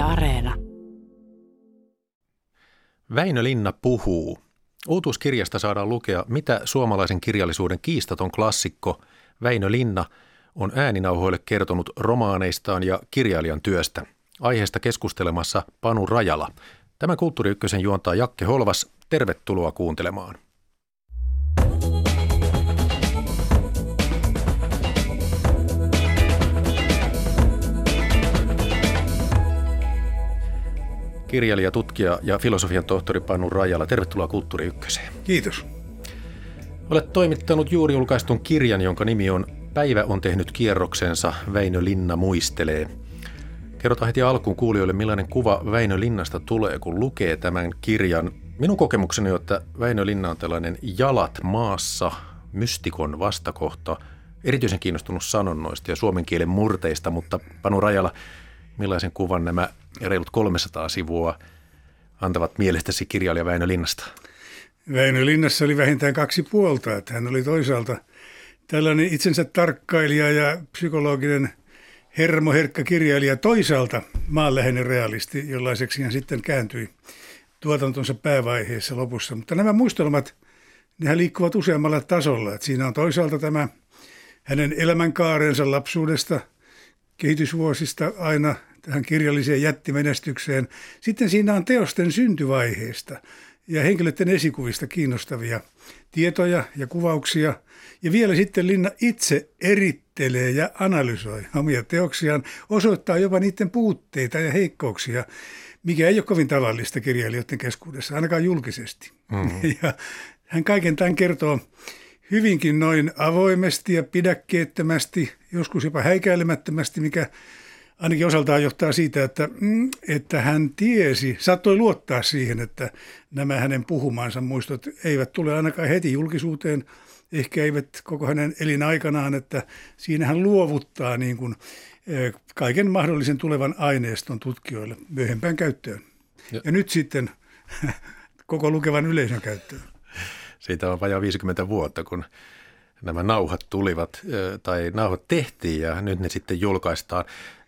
Areena. Väinö Linna puhuu. Uutuuskirjasta saadaan lukea, mitä suomalaisen kirjallisuuden kiistaton klassikko Väinö Linna on ääninauhoille kertonut romaaneistaan ja kirjailijan työstä. Aiheesta keskustelemassa Panu Rajala. Tämän Kulttuuri Ykkösen juontaa Jakke Holvas. Tervetuloa kuuntelemaan. Kirjailija, tutkija ja filosofian tohtori Panu Rajala. Tervetuloa Kulttuuri Ykköseen. Kiitos. Olet toimittanut juuri julkaistun kirjan, jonka nimi on Päivä on tehnyt kierroksensa, Väinö Linna muistelee. Kerrotaan heti alkuun kuulijoille, millainen kuva Väinö Linnasta tulee, kun lukee tämän kirjan. Minun kokemukseni on, että Väinö Linna on tällainen jalat maassa, mystikon vastakohta, erityisen kiinnostunut sanonnoista ja suomen kielen murteista, mutta Panu Rajala, millaisen kuvan nämä reilut 300 sivua antavat mielestäsi kirjailija Väinö Linnasta? Väinö Linnassa oli vähintään kaksi puolta. Että hän oli toisaalta tällainen itsensä tarkkailija ja psykologinen hermoherkkä kirjailija, toisaalta maanläheinen realisti, jollaiseksi hän sitten kääntyi tuotantonsa päävaiheessa lopussa. Mutta nämä muistelmat, nehän liikkuvat useammalla tasolla. Että siinä on toisaalta tämä hänen elämänkaarensa lapsuudesta, kehitysvuosista aina tähän kirjalliseen jättimenestykseen. Sitten siinä on teosten syntyvaiheesta ja henkilöiden esikuvista kiinnostavia tietoja ja kuvauksia. Ja vielä sitten Linna itse erittelee ja analysoi omia teoksiaan, osoittaa jopa niiden puutteita ja heikkouksia, mikä ei ole kovin tavallista kirjailijoiden keskuudessa, ainakaan julkisesti. Mm-hmm. Ja hän kaiken tämän kertoo hyvinkin noin avoimesti ja pidäkkeettömästi, joskus jopa häikäilemättömästi, mikä ainakin osaltaan johtaa siitä, että hän saattoi luottaa siihen, että nämä hänen puhumansa muistot eivät tule ainakaan heti julkisuuteen, ehkä eivät koko hänen elinaikanaan, että siinä hän luovuttaa niin kuin kaiken mahdollisen tulevan aineiston tutkijoille myöhempään käyttöön. Ja nyt sitten koko lukevan yleisön käyttöön. Siitä on vajaa 50 vuotta, kun nämä nauhat tulivat tai nauhat tehtiin ja nyt ne sitten julkaistaan.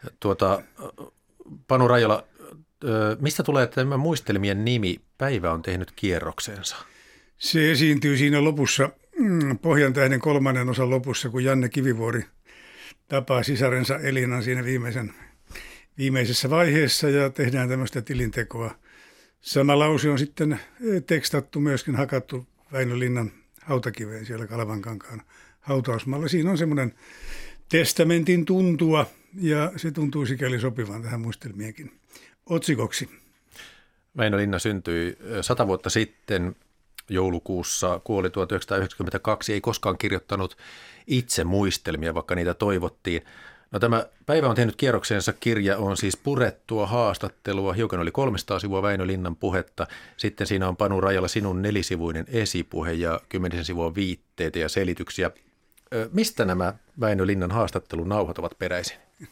Panu Rajala, mistä tulee tämä muistelmien nimi Päivä on tehnyt kierroksensa? Se esiintyy siinä lopussa, Pohjantähden 3. osan lopussa, kun Janne Kivivuori tapaa sisarensa Elinan siinä viimeisessä vaiheessa ja tehdään tämmöistä tilintekoa. Sama lause on sitten tekstattu, myöskin hakattu Väinö Linnan hautakiveen siellä Kalevankankaan hautausmaalla. Siinä on semmoinen testamentin tuntua ja se tuntuu sikäli sopivan tähän muistelmienkin otsikoksi. Väinö Linna syntyi 100 vuotta sitten joulukuussa, kuoli 1992, ei koskaan kirjoittanut itse muistelmia, vaikka niitä toivottiin. No, tämä Päivä on tehnyt kierroksensa -kirja on siis purettua haastattelua, hiukan oli 300 sivua Väinö Linnan puhetta, sitten siinä on Panu Rajala sinun 4-sivuinen esipuhe ja 10 sivua viitteitä ja selityksiä. Mistä nämä Väinö Linnan haastattelunauhat ovat peräisin?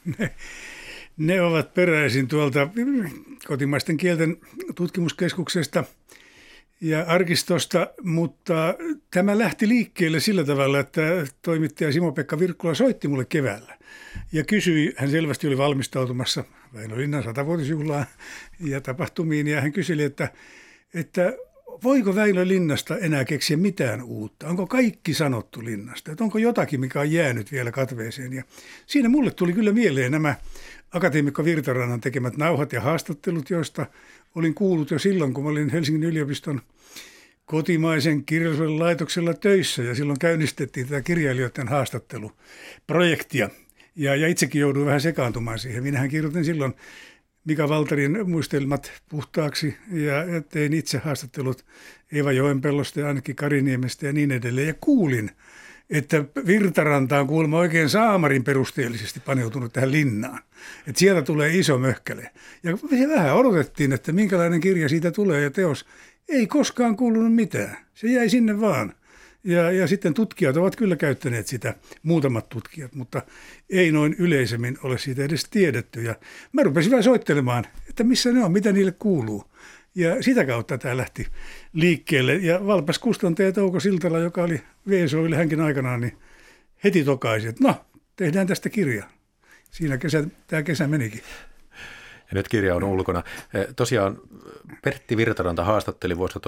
Ne ovat peräisin tuolta kotimaisten kielten tutkimuskeskuksesta ja arkistosta, mutta tämä lähti liikkeelle sillä tavalla, että toimittaja Simo-Pekka Virkkula soitti mulle keväällä ja kysyi, hän selvästi oli valmistautumassa Väinö Linnan 100-vuotisjuhlaan ja tapahtumiin, ja hän kyseli, että voiko Väinö Linnasta enää keksiä mitään uutta? Onko kaikki sanottu Linnasta? Että onko jotakin, mikä on jäänyt vielä katveeseen? Ja siinä mulle tuli kyllä mieleen nämä akateemikko Virtarannan tekemät nauhat ja haastattelut, joista olin kuullut jo silloin, kun olin Helsingin yliopiston kotimaisen kirjallisuuden laitoksella töissä, ja silloin käynnistettiin tätä kirjailijoiden haastatteluprojektia. Ja itsekin jouduin vähän sekaantumaan siihen. Minähän kirjoitin silloin Mika Valtarin muistelmat puhtaaksi ja tein itse haastattelut Eeva Joenpellosta ja Annekki Kariniemestä ja niin edelleen. Ja kuulin, että Virtaranta on kuulemma oikein saamarin perusteellisesti paneutunut tähän Linnaan. Että sieltä tulee iso möhkäle. Ja vähän odotettiin, että minkälainen kirja siitä tulee, ja teos ei koskaan kuulunut mitään. Se jäi sinne vaan. Ja sitten tutkijat ovat kyllä käyttäneet sitä, muutamat tutkijat, mutta ei noin yleisemmin ole siitä edes tiedetty. Ja mä rupesin vähän soittelemaan, että missä ne on, mitä niille kuuluu. Ja sitä kautta tämä lähti liikkeelle. Ja valpas kustantaja Touko Siltala, joka oli VSOille hänkin aikanaan, niin heti tokaisi, että no, tehdään tästä kirja. Siinä tämä kesä menikin. Ja nyt kirja on ulkona. Tosiaan Pertti Virtaranta haastatteli vuosina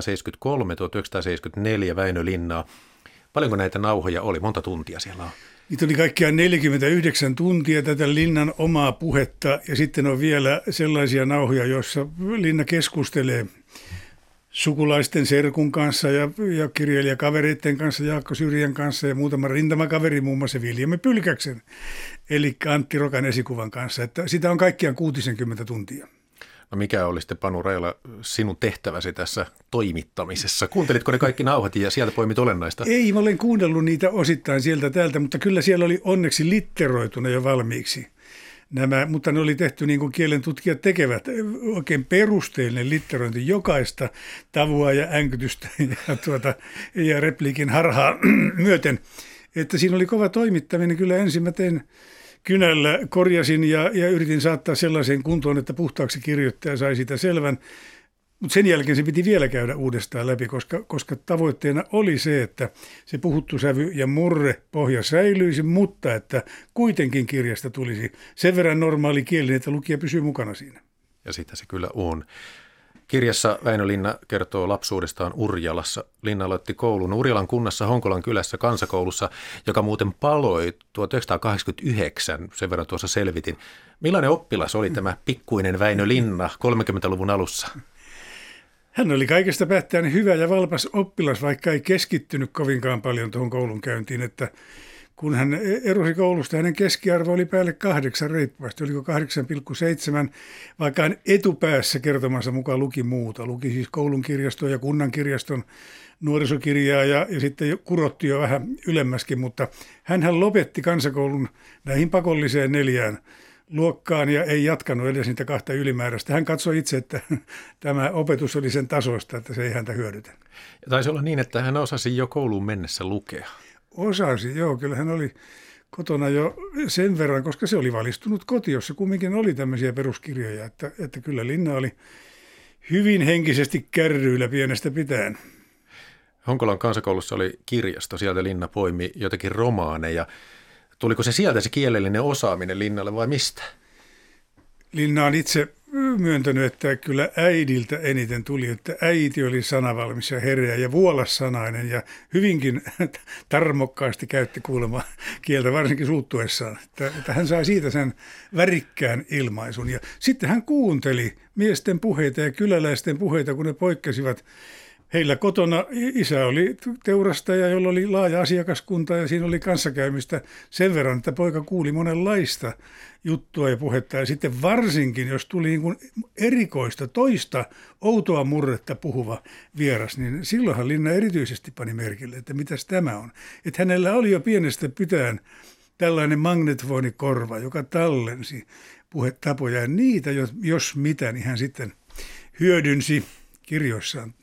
1973-1974 Väinö Linnaa. Paljonko näitä nauhoja oli? Monta tuntia siellä on? Niitä oli kaikkiaan 49 tuntia tätä Linnan omaa puhetta ja sitten on vielä sellaisia nauhoja, joissa Linna keskustelee sukulaisten serkun kanssa ja kirjailijakavereiden kanssa, Jaakko Syrjän kanssa ja muutama rintamakaveri, muun muassa Viljami Pylkäksen, eli Antti Rokan esikuvan kanssa. Että sitä on kaikkiaan 60 tuntia. No mikä oli sitten, Panu Reila, sinun tehtäväsi tässä toimittamisessa? Kuuntelitko ne kaikki nauhat ja sieltä poimit olennaista? Ei, mä olen kuunnellut niitä osittain sieltä täältä, mutta kyllä siellä oli onneksi litteroituna jo valmiiksi. Mutta ne oli tehty niin kuin kielen tutkijat tekevät, oikein perusteellinen litterointi jokaista tavua ja änkytystä ja repliikin harhaa myöten. Että siinä oli kova toimittaminen. Kyllä ensin mä tein kynällä, korjasin ja yritin saattaa sellaiseen kuntoon, että puhtaaksi kirjoittaja sai sitä selvän. Mutta sen jälkeen se piti vielä käydä uudestaan läpi, koska tavoitteena oli se, että se puhuttu sävy ja murrepohja säilyisi, mutta että kuitenkin kirjasta tulisi sen verran normaali kieli, että lukija pysyy mukana siinä. Ja sitä se kyllä on. Kirjassa Väinö Linna kertoo lapsuudestaan Urjalassa. Linna aloitti koulun Urjalan kunnassa Honkolan kylässä kansakoulussa, joka muuten paloi 1989, sen verran tuossa selvitin. Millainen oppilas oli tämä pikkuinen Väinö Linna 30-luvun alussa? Hän oli kaikesta päättäen hyvä ja valpas oppilas, vaikka ei keskittynyt kovinkaan paljon tuohon koulun käyntiin, että kun hän erosi koulusta, hänen keskiarvo oli päälle 8 reippaasti, oliko 8,7, vaikka hän etupäässä kertomansa mukaan luki muuta. Luki siis koulun kirjastoa ja kunnan kirjaston nuorisokirjaa ja sitten kurotti jo vähän ylemmäskin, mutta hän lopetti kansakoulun näihin pakolliseen 4 luokkaan ja ei jatkanut edes niitä 2 ylimääräistä. Hän katsoi itse, että tämä opetus oli sen tasoista, että se ei häntä hyödytä. Ja taisi olla niin, että hän osasi jo kouluun mennessä lukea. Osasi, joo. Kyllä hän oli kotona jo sen verran, koska se oli valistunut koti, jossa kumminkin oli tämmöisiä peruskirjoja, että kyllä Linna oli hyvin henkisesti kärryillä pienestä pitäen. Honkolan kansakoulussa oli kirjasto, sieltä Linna poimi jotakin romaaneja. Tuliko se sieltä se kielellinen osaaminen Linnalle vai mistä? Linna on itse myöntänyt, että kyllä äidiltä eniten tuli, että äiti oli sanavalmis ja hereä ja vuolassanainen ja hyvinkin tarmokkaasti käytti kuulemma kieltä, varsinkin suuttuessaan. Että hän sai siitä sen värikkään ilmaisun. Ja sitten hän kuunteli miesten puheita ja kyläläisten puheita, kun ne poikkesivat. Heillä kotona isä oli teurastaja, jolla oli laaja asiakaskunta ja siinä oli kanssakäymistä sen verran, että poika kuuli monenlaista juttua ja puhetta. Ja sitten varsinkin, jos tuli niin kuin erikoista, toista outoa murretta puhuva vieras, niin silloinhan Linna erityisesti pani merkille, että mitäs tämä on. Että hänellä oli jo pienestä pitäen tällainen magnetofonikorva, joka tallensi puhetapoja ja niitä, jos mitä, niin hän sitten hyödynsi kirjoissaan.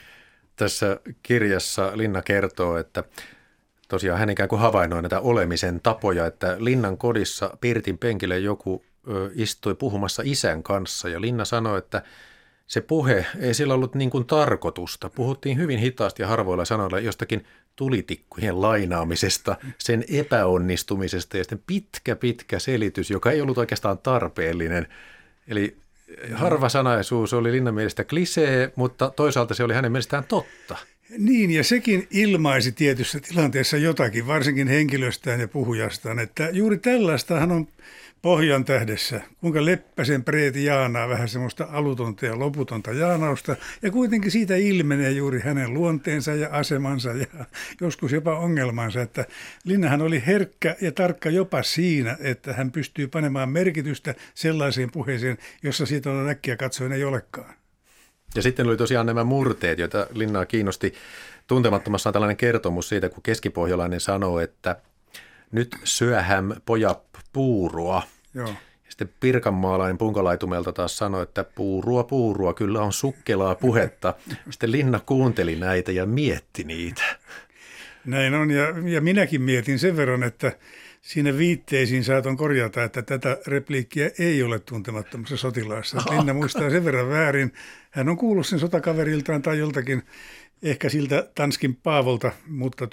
Tässä kirjassa Linna kertoo, että tosiaan hän ikään kuin havainnoi näitä olemisen tapoja, että Linnan kodissa Pirtin penkille joku istui puhumassa isän kanssa ja Linna sanoi, että se puhe ei sillä ollut niin kuin tarkoitusta. Puhuttiin hyvin hitaasti ja harvoilla sanoilla jostakin tulitikkujen lainaamisesta, sen epäonnistumisesta ja sitten pitkä selitys, joka ei ollut oikeastaan tarpeellinen. Eli harvasanaisuus oli Linnan mielestä klisee, mutta toisaalta se oli hänen mielestään totta. Niin, ja sekin ilmaisi tietyssä tilanteessa jotakin, varsinkin henkilöstään ja puhujastaan, että juuri tällaistahan on Pohjan tähdessä, kuinka Leppäsen Preeti jaanaa vähän semmoista alutonta ja loputonta jaanausta, ja kuitenkin siitä ilmenee juuri hänen luonteensa ja asemansa ja joskus jopa ongelmansa, että Linnahan oli herkkä ja tarkka jopa siinä, että hän pystyy panemaan merkitystä sellaiseen puheeseen, jossa siitä on äkkiä katsoen ei olekaan. Ja sitten oli tosiaan nämä murteet, joita Linnaa kiinnosti tuntemattomassaan tällainen kertomus siitä, kun keskipohjalainen sanoo, että nyt syöhäm pojap puurua. Joo. Ja sitten pirkanmaalainen punkalaitumelta taas sanoi, että puurua, kyllä on sukkelaa puhetta. Sitten Linna kuunteli näitä ja mietti niitä. Näin on, ja minäkin mietin sen verran, että siinä viitteisiin saatoin korjata, että tätä repliikkiä ei ole Tuntemattomassa sotilaassa. Linna muistaa sen verran väärin. Hän on kuullut sen sotakaveriltaan tai joltakin, ehkä siltä Tanskin Paavolta, mutta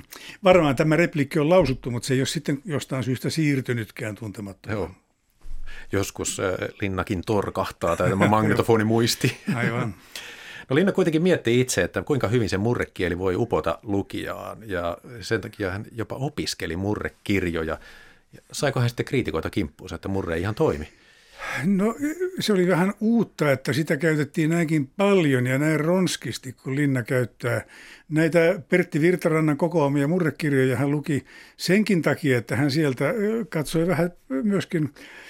varmaan tämä repliikki on lausuttu, mutta se ei ole sitten jostain syystä siirtynytkään Tuntemattomaan. Joo. joskus Linnakin torkahtaa tai tämä magnetofonimuisti. Aivan. No Linna kuitenkin miettii itse, että kuinka hyvin se murrekieli voi upota lukijaan ja sen takia hän jopa opiskeli murrekirjoja. Saiko hän sitten kriitikoita kimppuunsa, että murre ei ihan toimi? No se oli vähän uutta, että sitä käytettiin näinkin paljon ja näin ronskisti, kun Linna käyttää. Näitä Pertti Virtarannan kokoamia murrekirjoja hän luki senkin takia, että hän sieltä katsoi vähän myöskin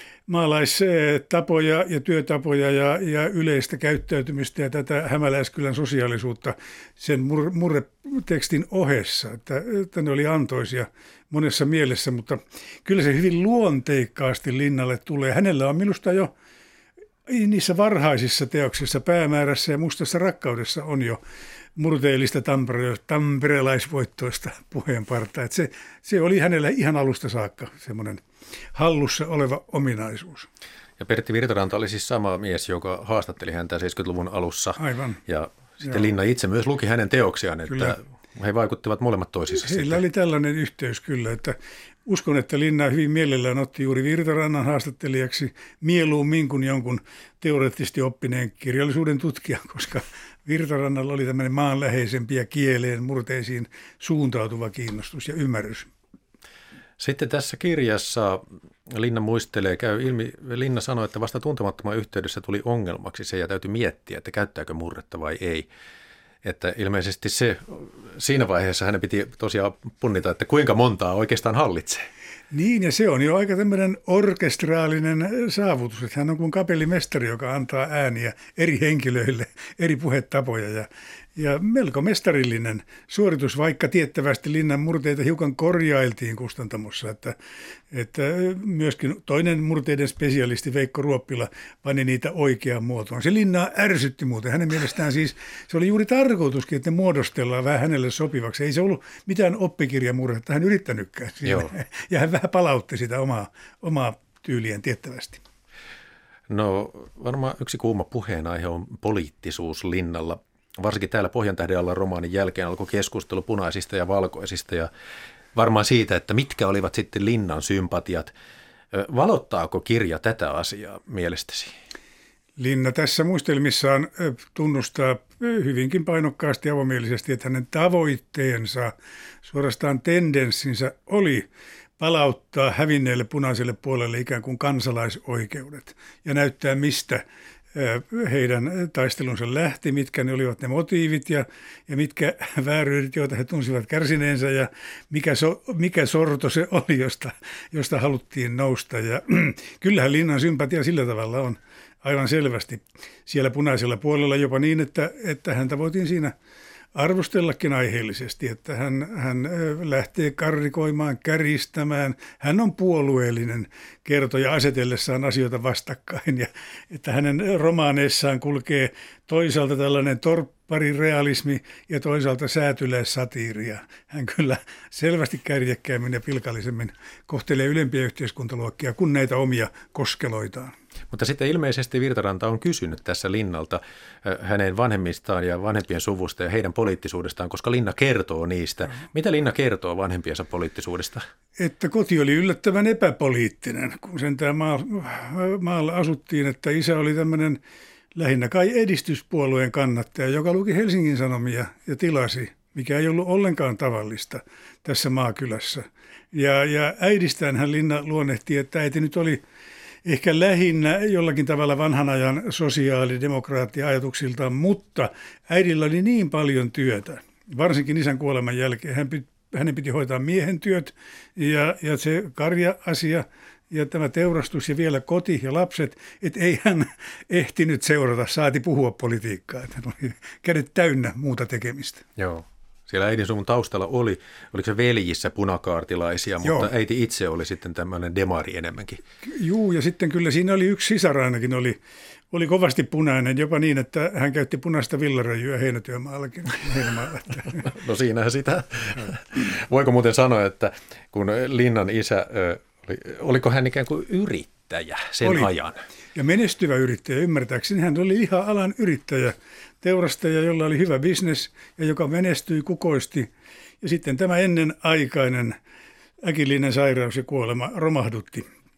maalaistapoja ja työtapoja ja yleistä käyttäytymistä ja tätä hämäläiskylän sosiaalisuutta sen murretekstin ohessa, että ne oli antoisia monessa mielessä, mutta kyllä se hyvin luonteikkaasti Linnalle tulee. Hänellä on minusta jo niissä varhaisissa teoksissa Päämäärässä ja Mustassa rakkaudessa on jo murteellista tamperelaisvoittoista puheenpartaa. Se oli hänellä ihan alusta saakka semmoinen hallussa oleva ominaisuus. Ja Pertti Virtaranta oli siis sama mies, joka haastatteli häntä 70-luvun alussa. Aivan. Ja sitten Linna itse myös luki hänen teoksiaan, että kyllä. He vaikuttivat molemmat toisissa. Heillä oli tällainen yhteys kyllä, että uskon, että Linna hyvin mielellään otti juuri Virtarannan haastattelijaksi mieluummin kuin jonkun teoreettisesti oppineen kirjallisuuden tutkijan, koska Virtarannalla oli tämmöinen maanläheisempi ja kieleen murteisiin suuntautuva kiinnostus ja ymmärrys. Sitten tässä kirjassa Linna muistelee, Linna sanoi, että vasta tuntemattoman yhteydessä tuli ongelmaksi se ja täytyy miettiä, että käyttääkö murretta vai ei. Että ilmeisesti siinä vaiheessa hänen piti tosiaan punnita, että kuinka montaa oikeastaan hallitsee. Niin, ja se on jo aika tämmöinen orkestraalinen saavutus, että hän on kuin kapellimestari, joka antaa ääniä eri henkilöille, eri puhetapoja ja melko mestarillinen suoritus, vaikka tiettävästi Linnan murteita hiukan korjailtiin kustantamossa, että myöskin toinen murteiden spesialisti Veikko Ruoppila pani niitä oikeaan muotoon. Se Linnaa ärsytti muuten. Hänen mielestään siis se oli juuri tarkoituskin, että ne muodostellaan vähän hänelle sopivaksi. Ei se ollut mitään oppikirjamurhetta hän yrittänytkään siinä. Ja hän vähän palautti sitä omaa tyylien tiettävästi. No varmaan yksi kuuma puheenaihe on poliittisuus Linnalla. Varsinkin täällä Pohjantähden alla romaanin jälkeen alkoi keskustelu punaisista ja valkoisista ja varmaan siitä, että mitkä olivat sitten Linnan sympatiat. Valottaako kirja tätä asiaa mielestäsi? Linna tässä muistelmissaan tunnustaa hyvinkin painokkaasti ja avomielisesti, että hänen tavoitteensa, suorastaan tendenssinsä oli palauttaa hävinneelle punaiselle puolelle ikään kuin kansalaisoikeudet ja näyttää, mistä heidän taistelunsa lähti, mitkä ne olivat ne motiivit ja mitkä vääryydet, joita he tunsivat kärsineensä ja mikä sorto se oli, josta haluttiin nousta. Ja kyllähän Linnan sympatia sillä tavalla on aivan selvästi siellä punaisella puolella jopa niin, että häntä voitiin siinä arvostellakin aiheellisesti, että hän lähtee karrikoimaan, käristämään. Hän on puolueellinen kertoja asetellessaan asioita vastakkain ja että hänen romaaneissaan kulkee toisaalta tällainen torpparirealismi ja toisaalta säätyläissatiiria. Hän kyllä selvästi kärjekkäämmin ja pilkallisemmin kohtelee ylempiä yhteiskuntaluokkia kuin näitä omia koskeloitaan. Mutta sitten ilmeisesti Virtaranta on kysynyt tässä Linnalta hänen vanhemmistaan ja vanhempien suvusta ja heidän poliittisuudestaan, koska Linna kertoo niistä. Mitä Linna kertoo vanhempiensa poliittisuudesta? Että koti oli yllättävän epäpoliittinen, kun sentään maalla asuttiin, että isä oli tämmöinen lähinnä kai edistyspuolueen kannattaja, joka luki Helsingin Sanomia ja tilasi, mikä ei ollut ollenkaan tavallista tässä maakylässä. Ja äidistään hän Linna luonnehti, että äiti nyt oli ehkä lähinnä jollakin tavalla vanhan ajan sosiaalidemokraattia-ajatuksiltaan, mutta äidillä oli niin paljon työtä, varsinkin isän kuoleman jälkeen. Hänen piti hoitaa miehen työt ja se karja-asia ja tämä teurastus ja vielä koti ja lapset, että ei hän ehtinyt seurata, saati puhua politiikkaa. Että hän oli kädet täynnä muuta tekemistä. Joo. Siellä äidin suvun taustalla oliko se veljissä punakaartilaisia, mutta joo, äiti itse oli sitten tämmöinen demari enemmänkin. Joo, ja sitten kyllä siinä oli yksi sisar ainakin, oli kovasti punainen, jopa niin, että hän käytti punaista villaröijyä heinätyömaallakin. No siinähän sitä. Voiko muuten sanoa, että kun Linnan isä, oliko hän ikään kuin yrittäjä sen ajan? Ja menestyvä yrittäjä, ymmärtääkseni hän oli ihan alan yrittäjä, teurastaja, jolla oli hyvä bisnes ja joka menestyi, kukoisti. Ja sitten tämä ennenaikainen äkillinen sairaus ja kuolema romahdutti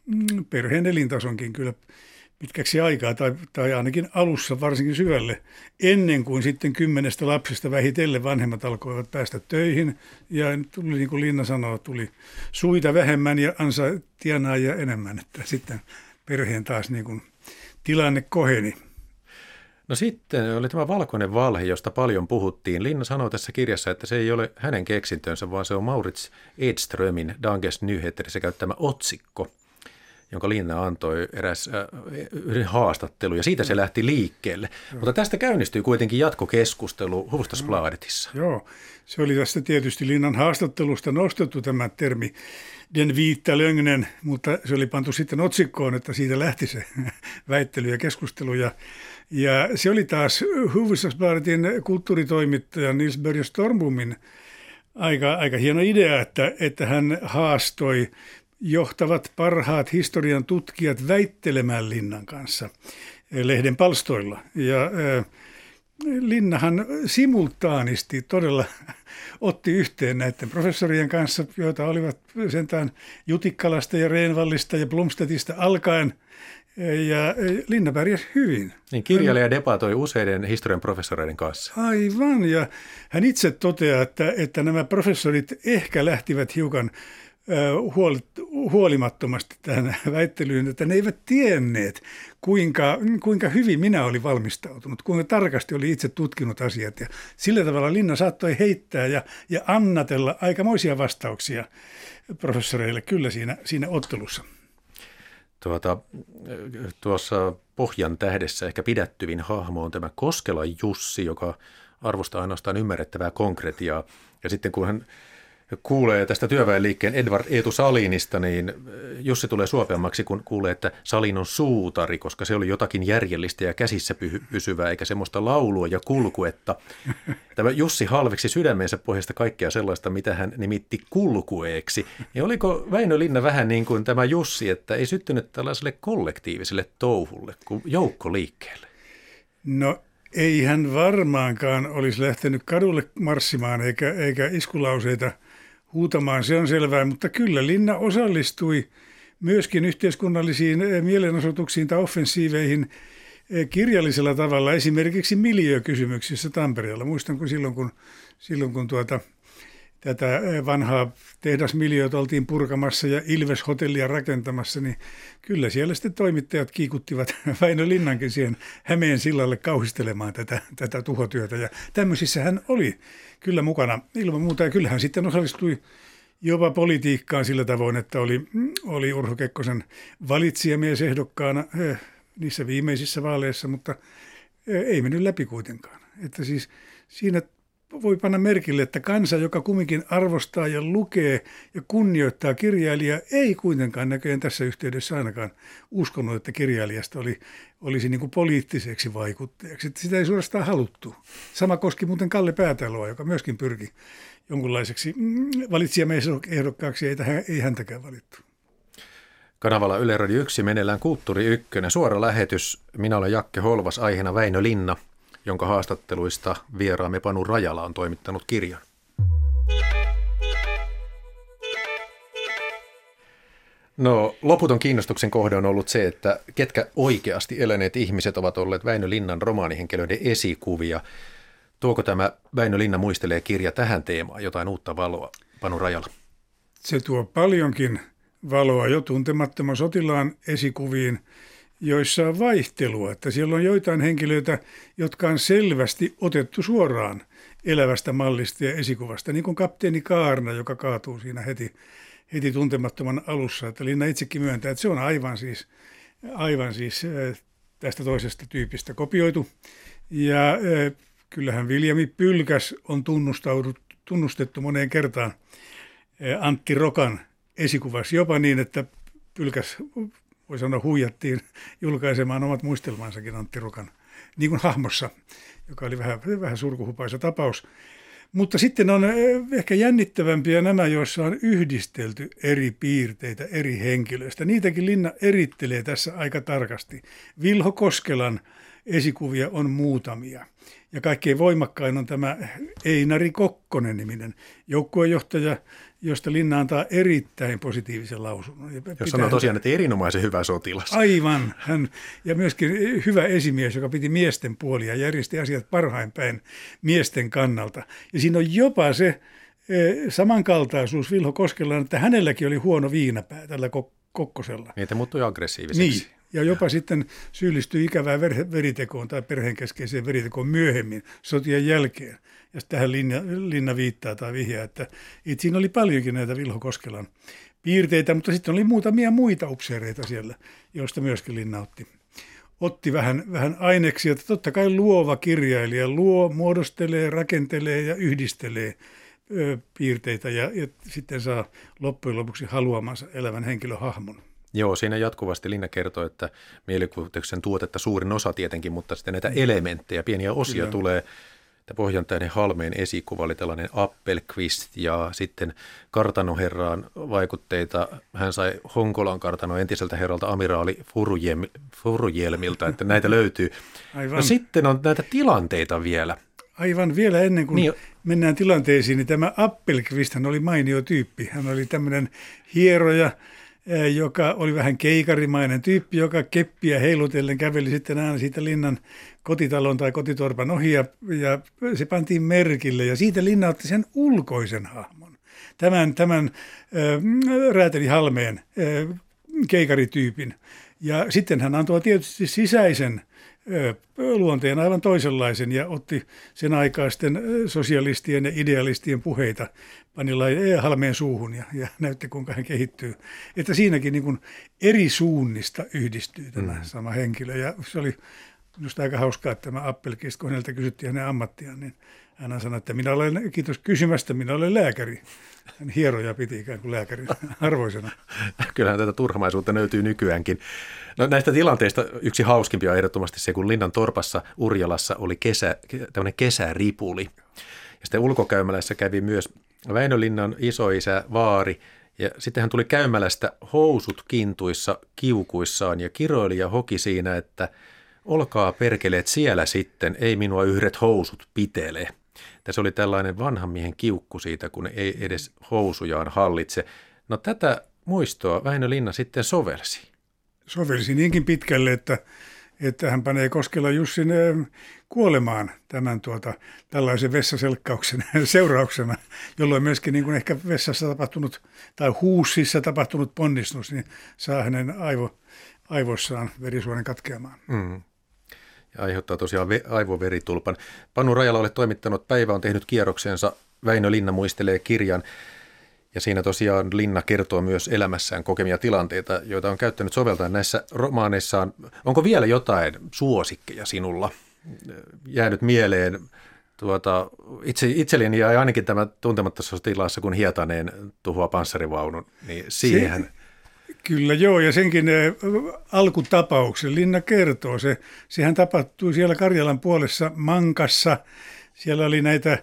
perheen elintasonkin kyllä pitkäksi aikaa, tai ainakin alussa varsinkin syvälle, ennen kuin sitten 10 lapsesta vähitellen vanhemmat alkoivat päästä töihin, ja tuli, niin kuin Linna sanoi, tuli suita vähemmän ja tienaajia enemmän, että sitten perheen taas niin kuin tilanne koheni. No sitten oli tämä valkoinen valhe, josta paljon puhuttiin. Linna sanoi tässä kirjassa, että se ei ole hänen keksintönsä, vaan se on Maurits Edströmin Dagens Nyheterissä käyttämä otsikko, jonka Linna antoi eräs haastattelu, ja siitä se lähti liikkeelle. Mutta tästä käynnistyi kuitenkin jatkokeskustelu Hufvudstadsbladetissa. Joo, se oli tästä tietysti Linnan haastattelusta nostettu tämä termi Den vita lögnen, mutta se oli pantu sitten otsikkoon, että siitä lähti se väittely ja keskustelu. Ja se oli taas Hufvudstadsbladetin kulttuuritoimittaja Nils Börje Stormbomin aika hieno idea, että hän haastoi johtavat parhaat historian tutkijat väittelemään Linnan kanssa lehden palstoilla. Ja Linnahan simultaanisti todella otti yhteen näiden professorien kanssa, joita olivat sentään Jutikkalasta ja Reenvallista ja Blomstedtista alkaen. Ja Linna pärjäsi hyvin. Niin, kirjailija debatoi useiden historian professoreiden kanssa. Aivan, ja hän itse toteaa, että nämä professorit ehkä lähtivät hiukan huolimattomasti tähän väittelyyn, että ne eivät tienneet, kuinka hyvin minä olin valmistautunut, kuinka tarkasti oli itse tutkinut asiat. Ja sillä tavalla Linna saattoi heittää ja annatella aikamoisia vastauksia professoreille kyllä siinä ottelussa. Tuossa Pohjan tähdessä ehkä pidättyvin hahmo on tämä Koskelan Jussi, joka arvostaa ainoastaan ymmärrettävää konkretiaa. Ja sitten kun hän kuulee tästä työväenliikkeen Edward Eetu Salinista, niin Jussi tulee suopeammaksi, kun kuulee, että Salin on suutari, koska se oli jotakin järjellistä ja käsissä pysyvää, eikä semmoista laulua ja kulkuetta. Tämä Jussi halveksi sydämensä pohjasta kaikkea sellaista, mitä hän nimitti kulkueeksi. Ja oliko Väinö Linna vähän niin kuin tämä Jussi, että ei syttynyt tällaiselle kollektiiviselle touhulle kuin joukkoliikkeelle? No ei hän varmaankaan olisi lähtenyt kadulle marssimaan eikä iskulauseita huutamaan, se on selvää, mutta kyllä Linna osallistui myöskin yhteiskunnallisiin mielenosoituksiin tai offensiiveihin kirjallisella tavalla, esimerkiksi miljöökysymyksissä Tampereella. Muistan, kun silloin kun tätä vanhaa tehdasmiljöötä oltiin purkamassa ja Ilves-hotellia rakentamassa, niin kyllä siellä sitten toimittajat kiikuttivat Väinö Linnankin siihen Hämeen sillalle kauhistelemaan tätä tuhotyötä. Ja tämmöisissä hän oli kyllä mukana ilman muuta. Ja kyllähän sitten osallistui jopa politiikkaan sillä tavoin, että oli Urho Kekkosen valitsijamiesehdokkaana niissä viimeisissä vaaleissa, mutta ei mennyt läpi kuitenkaan. Että siis siinä voi panna merkille, että kansa, joka kumminkin arvostaa ja lukee ja kunnioittaa kirjailijaa, ei kuitenkaan näköjään tässä yhteydessä ainakaan uskonut, että kirjailijasta olisi niin kuin poliittiseksi vaikuttajaksi. Että sitä ei suorastaan haluttu. Sama koski muuten Kalle Päätaloa, joka myöskin pyrki jonkunlaiseksi valitsijamieehdokkaaksi, ei häntäkään valittu. Kanavalla Yle Radio 1 meneillään Kulttuuri 1. Suora lähetys. Minä olen Jakke Holvas, aiheena Väinö Linna, jonka haastatteluista vieraamme Panu Rajala on toimittanut kirjan. No, loputon kiinnostuksen kohde on ollut se, että ketkä oikeasti eläneet ihmiset ovat olleet Väinö Linnan romaanihenkilöiden esikuvia. Tuoko tämä Väinö Linna muistelee -kirja tähän teemaan jotain uutta valoa, Panu Rajala? Se tuo paljonkin valoa jo tuntemattoman sotilaan esikuviin, joissa on vaihtelua, että siellä on joitain henkilöitä, jotka on selvästi otettu suoraan elävästä mallista ja esikuvasta, niin kuin kapteeni Kaarna, joka kaatuu siinä heti tuntemattoman alussa. Että Linna itsekin myöntää, että se on aivan siis tästä toisesta tyypistä kopioitu. Ja kyllähän Viljami Pylkäs on tunnustettu moneen kertaan Antti Rokan esikuvassa, jopa niin, että Pylkäs, voi sanoa, huijattiin julkaisemaan omat muistelmansakin Antti Rokan, niin kuin hahmossa, joka oli vähän surkuhupaisa tapaus. Mutta sitten on ehkä jännittävämpiä nämä, joissa on yhdistelty eri piirteitä eri henkilöistä. Niitäkin Linna erittelee tässä aika tarkasti. Vilho Koskelan esikuvia on muutamia. Ja kaikkein voimakkain on tämä Einari Kokkonen-niminen joukkuejohtaja, josta Linna antaa erittäin positiivisen lausunnon. Jos sanoo tosiaan, että erinomaisen hyvä sotilas. Aivan. Ja myöskin hyvä esimies, joka piti miesten puolia ja järjesti asiat parhain päin miesten kannalta. Ja siinä on jopa se samankaltaisuus Vilho Koskelaan, että hänelläkin oli huono viinapää tällä Kokkosella. Niitä muuttui aggressiiviseksi. Niin. Ja jopa sitten syyllistyi ikävään veritekoon tai perheenkeskeiseen veritekoon myöhemmin sotien jälkeen. Ja tähän Linna viittaa tai vihjaa, että siinä oli paljonkin näitä Vilho Koskelan piirteitä, mutta sitten oli muutamia muita upseereita siellä, joista myöskin Linna otti vähän aineksia. Että totta kai luova kirjailija muodostelee, rakentelee ja yhdistelee piirteitä ja sitten saa loppujen lopuksi haluamansa elävän henkilöhahmon. Joo, siinä jatkuvasti Linna kertoo, että mielikuvituksen tuotetta suurin osa tietenkin, mutta sitten näitä elementtejä, pieniä osia tulee. Pohjantähden Halmeen esikuva oli tällainen Appelqvist ja sitten kartanoherraan vaikutteita. Hän sai Honkolan kartanon entiseltä herralta amiraali Furujelmilta, että näitä löytyy. Aivan. No sitten on näitä tilanteita vielä. Aivan, vielä ennen kuin mennään tilanteisiin, niin tämä Appelqvist hän oli mainio tyyppi. Hän oli tämmöinen hieroja, joka oli vähän keikarimainen tyyppi, joka keppiä heilutellen käveli sitten aina siitä Linnan kotitalon tai kotitorpan ohi ja se pantiin merkille ja siitä Linna otti sen ulkoisen hahmon. Tämän räätäli Halmeen keikarityypin ja sitten hän antoi tietysti sisäisen luonteen aivan toisenlaisen ja otti sen aikaisten sosialistien ja idealistien puheita, pani Halmeen suuhun ja näytti kuinka hän kehittyy. Että siinäkin niin kuin eri suunnista yhdistyy tämä sama henkilö ja se oli minusta aika hauskaa, että tämä Appelqvist, kun häneltä kysyttiin hänen ammattiaan, niin hän sanoi, että kiitos kysymästä, minä olen lääkäri. Hän hieroja piti ikään kuin lääkärin arvoisena. Kyllähän tätä turhamaisuutta löytyy nykyäänkin. No, näistä tilanteista yksi hauskimpia on ehdottomasti se, kun Linnan torpassa Urjalassa oli tämmöinen kesäripuli. Ja sitten ulkokäymälässä kävi myös Väinö Linnan isoisä vaari. Ja sitten hän tuli käymälästä housut kintuissa kiukuissaan ja kiroili ja hoki siinä, että olkaa perkeleet siellä sitten, ei minua yhdet housut pitele. Tässä oli tällainen vanhan miehen kiukku siitä, kun ei edes housujaan hallitse. No tätä muistoa Väinö Linna sitten sovelsi niinkin pitkälle, että hän panee Koskela Jussin kuolemaan tämän tällaisen vessaselkkauksen seurauksena, jolloin myöskin niin kuin ehkä vessassa tapahtunut tai huussissa tapahtunut ponnistus, niin saa hänen aivoissaan verisuonen katkeamaan. Ja aiheuttaa tosiaan aivoveritulpan. Panu Rajala olet toimittanut Päivä on tehnyt kierroksensa. Väinö Linna muistelee kirjan. Ja siinä tosiaan Linna kertoo myös elämässään kokemia tilanteita, joita on käyttänyt soveltaen näissä romaaneissaan. Onko vielä jotain suosikkeja sinulla jäänyt mieleen? Itselleni jäi ainakin tämä Tuntemattomassa tilassa, kun Hietaneen tuhoaa panssarivaunun, niin siihen... Kyllä joo, ja senkin alkutapauksen Linna kertoo. Sehän tapahtui siellä Karjalan puolessa Mankassa. Siellä oli näitä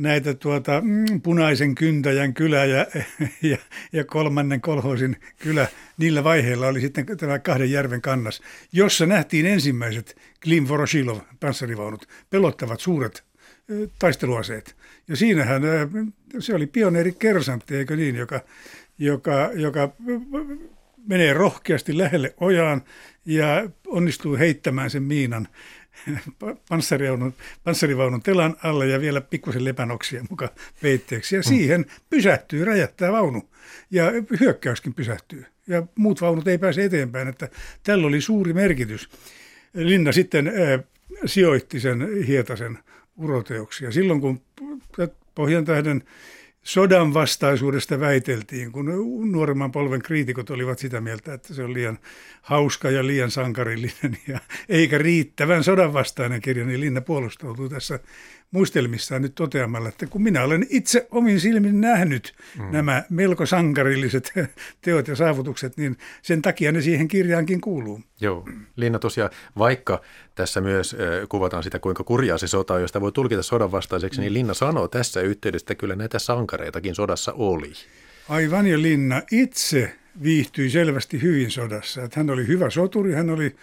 Punaisen kyntäjän kylä ja kolmannen kolhoosin kylä. Niillä vaiheilla oli sitten tämä Kahden järven kannas, jossa nähtiin ensimmäiset Klim Voroshilov panssarivaunut, pelottavat suuret taisteluaseet. Ja siinähän se oli pioneeri kersantti, eikö niin, joka menee rohkeasti lähelle ojaan ja onnistuu heittämään sen miinan panssarivaunun telan alle ja vielä pikkusen lepänoksia mukaan peitteeksi. Ja siihen pysähtyy, räjähtää vaunu ja hyökkäyskin pysähtyy. Ja muut vaunut ei pääse eteenpäin, että tällä oli suuri merkitys. Linna sitten sijoitti sen Hietasen uroteoksi. Ja silloin kun Pohjantähden sodan vastaisuudesta väiteltiin, kun nuoremman polven kriitikot olivat sitä mieltä, että se on liian hauska ja liian sankarillinen ja eikä riittävän sodan vastainen kirja, niin Linna puolustautuu tässä muistelmissaan nyt toteamalla, että kun minä olen itse omin silmin nähnyt nämä melko sankarilliset teot ja saavutukset, niin sen takia ne siihen kirjaankin kuuluu. Joo, Linna tosiaan, vaikka tässä myös kuvataan sitä, kuinka kurjaa se sota on, josta voi tulkita sodan vastaiseksi, niin Linna sanoo tässä yhteydessä, että kyllä näitä sankareitakin sodassa oli. Aivan, ja Linna itse viihtyi selvästi hyvin sodassa. Että hän oli hyvä soturi, hän oli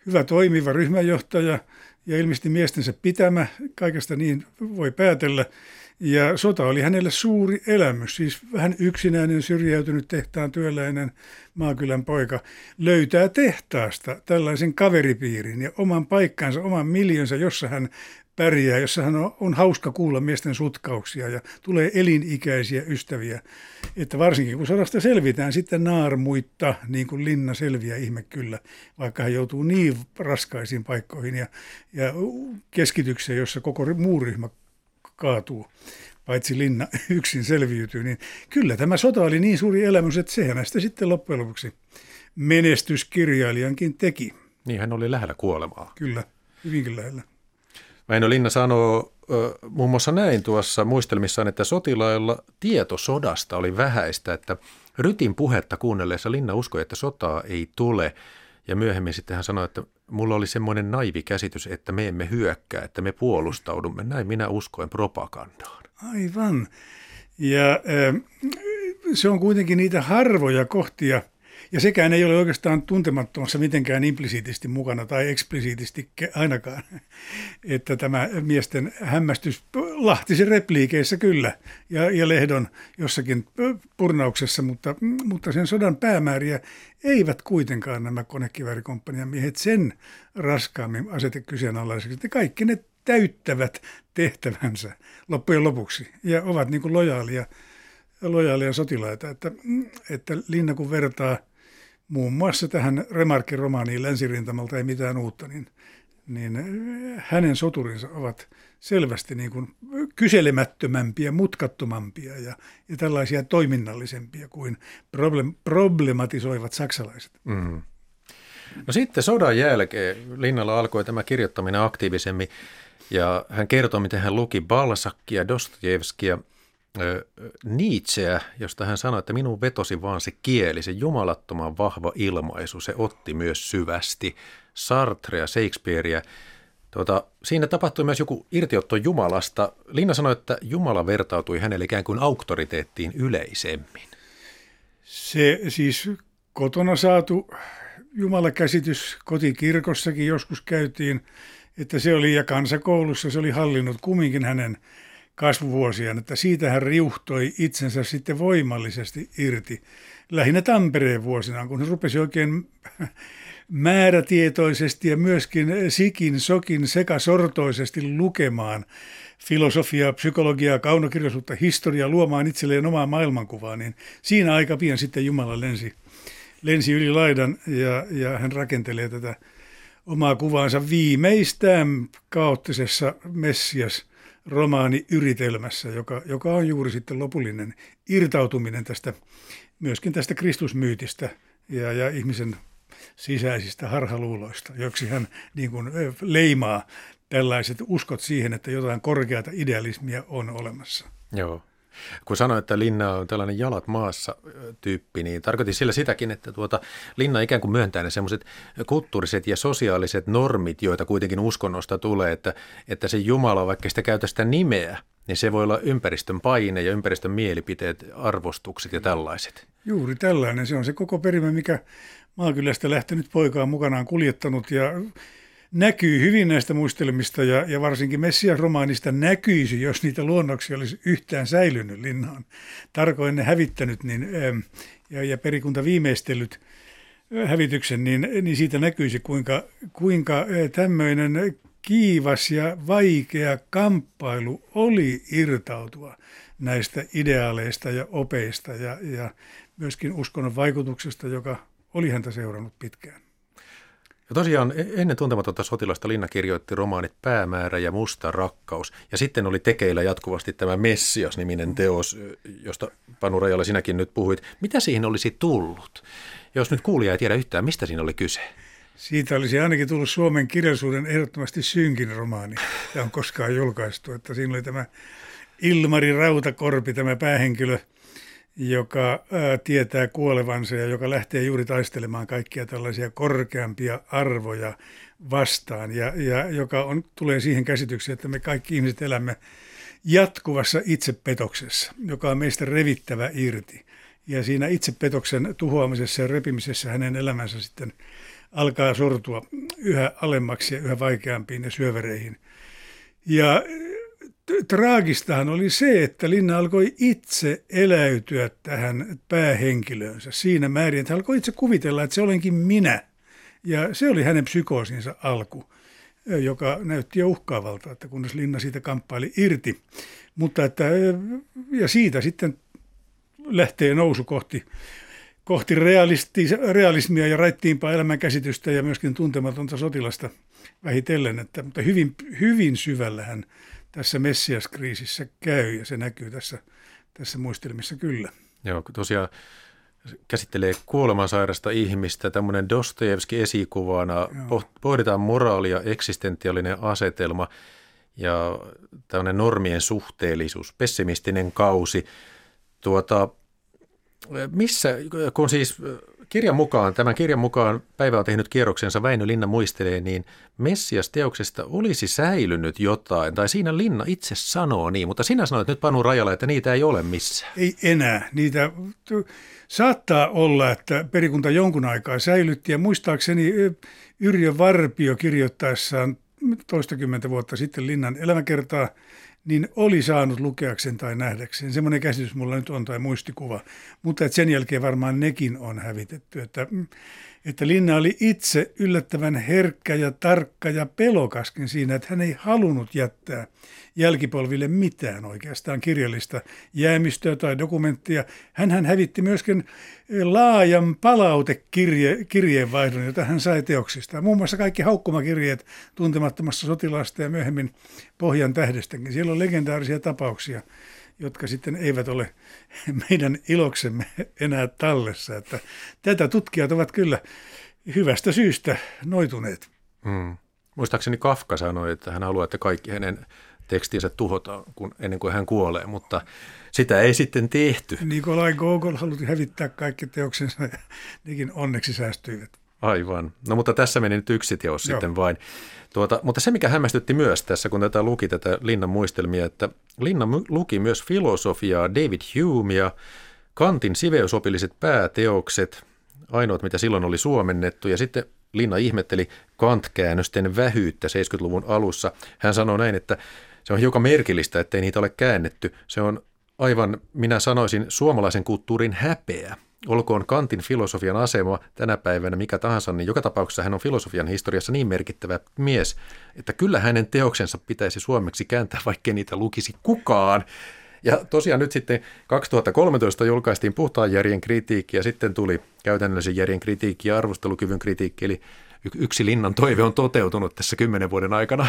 hyvä toimiva ryhmänjohtaja ja ilmeisesti miestensä pitämä, kaikesta niin voi päätellä. Ja sota oli hänelle suuri elämys, siis vähän yksinäinen, syrjäytynyt tehtaan työläinen maakylän poika löytää tehtaasta tällaisen kaveripiirin ja oman paikkansa, oman miljönsä, jossa hän pärjää, jossa hän on hauska kuulla miesten sutkauksia ja tulee elinikäisiä ystäviä. Että varsinkin kun sodasta selvitään sitten naarmuitta, niin kuin Linna selviää ihme kyllä, vaikka hän joutuu niin raskaisiin paikkoihin ja keskitykseen, jossa koko muu ryhmä kaatuu, paitsi Linna yksin selviytyy, niin kyllä tämä sota oli niin suuri elämys, että sehän näistä sitten loppujen lopuksi menestyskirjailijankin teki. Niin, hän oli lähellä kuolemaa. Kyllä, hyvinkin lähellä. Väinö Linna sanoo muun muassa näin tuossa muistelmissaan, että sotilailla tieto sodasta oli vähäistä, että Rytin puhetta kuunnelleessa Linna uskoi, että sotaa ei tule. Ja myöhemmin sitten hän sanoi, että mulla oli semmoinen naivi käsitys, että me emme hyökkää, että me puolustaudumme. Näin minä uskoin propagandaan. Aivan. Ja se on kuitenkin niitä harvoja kohtia, ja sekään ei ole oikeastaan tuntemattomassa mitenkään implisiitisti mukana tai eksplisiitisti ainakaan, että tämä miesten hämmästys Lahtisen repliikeissä kyllä ja Lehdon jossakin purnauksessa, mutta sen sodan päämääriä eivät kuitenkaan nämä konekiväärikomppanian miehet sen raskaammin asete kyseenalaiseksi, että kaikki ne täyttävät tehtävänsä loppujen lopuksi ja ovat niin kuin lojaalia sotilaita, että Linna kun vertaa muun muassa tähän Remarkin-romaaniin Länsirintamalta ei mitään uutta, niin hänen soturinsa ovat selvästi niin kuin kyselemättömämpiä, mutkattomampia ja tällaisia toiminnallisempia kuin problematisoivat saksalaiset. Mm. No sitten sodan jälkeen Linnalla alkoi tämä kirjoittaminen aktiivisemmin ja hän kertoi, miten hän luki Balzacia, Dostojevskia, Nietzscheä, josta hän sanoi, että minun vetosi vaan se kieli, se jumalattoman vahva ilmaisu, se otti myös syvästi Sartrea, Shakespearea. Siinä tapahtui myös joku irtiotto Jumalasta. Linna sanoi, että Jumala vertautui hänelle ikään kuin auktoriteettiin yleisemmin. Se siis kotona saatu Jumalakäsitys kotikirkossakin joskus käytiin, että se oli ja kansakoulussa se oli hallinnut kumminkin hänen kasvuvuosiaan, että siitä hän riuhtoi itsensä sitten voimallisesti irti. Lähinnä Tampereen vuosina, kun hän rupesi oikein määrätietoisesti ja myöskin sikin, sokin, sekasortoisesti lukemaan filosofiaa, psykologiaa, kaunokirjallisuutta, historiaa, luomaan itselleen omaa maailmankuvaa, niin siinä aika pian sitten Jumala lensi yli laidan ja hän rakentelee tätä omaa kuvaansa viimeistään kaoottisessa Messias-romaani-yritelmässä, joka on juuri sitten lopullinen irtautuminen myöskin tästä Kristusmyytistä ja ihmisen sisäisistä harhaluuloista, joksi hän niin kuin leimaa tällaiset uskot siihen, että jotain korkeata idealismia on olemassa. Joo. Kun sanoin, että Linna on tällainen jalat maassa tyyppi, niin tarkoitin sillä sitäkin, että Linna ikään kuin myöntää ne sellaiset kulttuuriset ja sosiaaliset normit, joita kuitenkin uskonnosta tulee, että se Jumala, vaikka sitä käytä sitä nimeä, niin se voi olla ympäristön paine ja ympäristön mielipiteet, arvostukset ja tällaiset. Juuri tällainen. Se on se koko perimä, mikä maakylästä lähtenyt poika on mukanaan kuljettanut ja näkyy hyvin näistä muistelmista ja varsinkin Messias-romaanista näkyisi, jos niitä luonnoksia olisi yhtään säilynyt. Linna on tarkoin ne hävittänyt ja perikunta viimeistellyt hävityksen, niin siitä näkyisi, kuinka tämmöinen kiivas ja vaikea kamppailu oli irtautua näistä ideaaleista ja opeista ja myöskin uskonnon vaikutuksesta, joka oli häntä seurannut pitkään. Ja tosiaan ennen Tuntematonta sotilasta Linna kirjoitti romaanit Päämäärä ja Musta rakkaus. Ja sitten oli tekeillä jatkuvasti tämä Messias-niminen teos, josta Panu Rajala sinäkin nyt puhuit. Mitä siihen olisi tullut? Jos nyt kuulija ei tiedä yhtään, mistä siinä oli kyse? Siitä olisi ainakin tullut Suomen kirjallisuuden ehdottomasti synkin romaani, ja on koskaan julkaistu. Että siinä oli tämä Ilmari Rautakorpi, tämä päähenkilö, joka tietää kuolevansa ja joka lähtee juuri taistelemaan kaikkia tällaisia korkeampia arvoja vastaan ja joka tulee siihen käsitykseen, että me kaikki ihmiset elämme jatkuvassa itsepetoksessa, joka on meistä revittävä irti. Ja siinä itsepetoksen tuhoamisessa ja repimisessä hänen elämänsä sitten alkaa sortua yhä alemmaksi ja yhä vaikeampiin ja syövereihin. Ja traagistahan oli se, että Linna alkoi itse eläytyä tähän päähenkilöönsä siinä määrin, että hän alkoi itse kuvitella, että se olenkin minä. Ja se oli hänen psykoosinsa alku, joka näytti jo uhkaavalta, että kunnes Linna siitä kamppaili irti. Mutta ja siitä sitten lähtee nousu kohti realismia ja raittiimpaa elämänkäsitystä ja myöskin tuntematonta sotilasta vähitellen. Mutta hyvin, hyvin syvällähän tässä Messias-kriisissä käy ja se näkyy tässä muistelmissa kyllä. Joo, tosiaan käsittelee kuolemansairasta ihmistä, tämmöinen Dostojevski esikuvana, pohditaan moraalia, eksistentiaalinen asetelma ja tämmöinen normien suhteellisuus, pessimistinen kausi. Missä, kun siis tämän kirjan mukaan Päivä on tehnyt kierroksensa, Väinö Linna muistelee, niin Messias-teoksesta olisi säilynyt jotain, tai siinä Linna itse sanoo niin, mutta sinä sanoit nyt Panu Rajala, että niitä ei ole missään. Ei enää. Niitä saattaa olla, että perikunta jonkun aikaa säilytti, ja muistaakseni Yrjö Varpio kirjoittaessaan toistakymmentä vuotta sitten Linnan elämäkertaa, niin oli saanut lukeakseen tai nähdäkseen. Semmoinen käsitys mulla nyt on tai muistikuva, mutta että sen jälkeen varmaan nekin on hävitetty. Että Linna oli itse yllättävän herkkä ja tarkka ja pelokaskin siinä, että hän ei halunnut jättää jälkipolville mitään oikeastaan kirjallista jäämistöä tai dokumenttia. Hänhän hävitti myöskin laajan palautekirjeenvaihdon, jota hän sai teoksistaan. Muun muassa kaikki haukkumakirjeet Tuntemattomasta sotilaasta ja myöhemmin Pohjan tähdestäkin. Siellä on legendaarisia tapauksia, jotka sitten eivät ole meidän iloksemme enää tallessa. Että tätä tutkijat ovat kyllä hyvästä syystä noituneet. Muistaakseni Kafka sanoi, että hän haluaa, että kaikki hänen tekstinsä tuhotaan ennen kuin hän kuolee, mutta sitä ei sitten tehty. Nikolai Gogol halusi hävittää kaikki teoksensa ja nekin onneksi säästyivät. Aivan. No mutta tässä meni nyt yksi teos sitten vain. Mutta se, mikä hämmästytti myös tässä, kun tätä Linnan muistelmia, että Linna luki myös filosofiaa, David Humea, Kantin siveysopilliset pääteokset, ainoat mitä silloin oli suomennettu, ja sitten Linna ihmetteli Kant-käännösten vähyyttä 70-luvun alussa. Hän sanoi näin, että se on hiukan merkillistä, ettei niitä ole käännetty. Se on aivan, minä sanoisin, suomalaisen kulttuurin häpeä. Olkoon Kantin filosofian asema tänä päivänä mikä tahansa, niin joka tapauksessa hän on filosofian historiassa niin merkittävä mies, että kyllä hänen teoksensa pitäisi suomeksi kääntää, vaikkei niitä lukisi kukaan. Ja tosiaan nyt sitten 2013 julkaistiin puhtaan järjen kritiikki ja sitten tuli käytännöllisen järjen kritiikki ja arvostelukyvyn kritiikki, eli yksi Linnan toive on toteutunut tässä 10 vuoden aikana.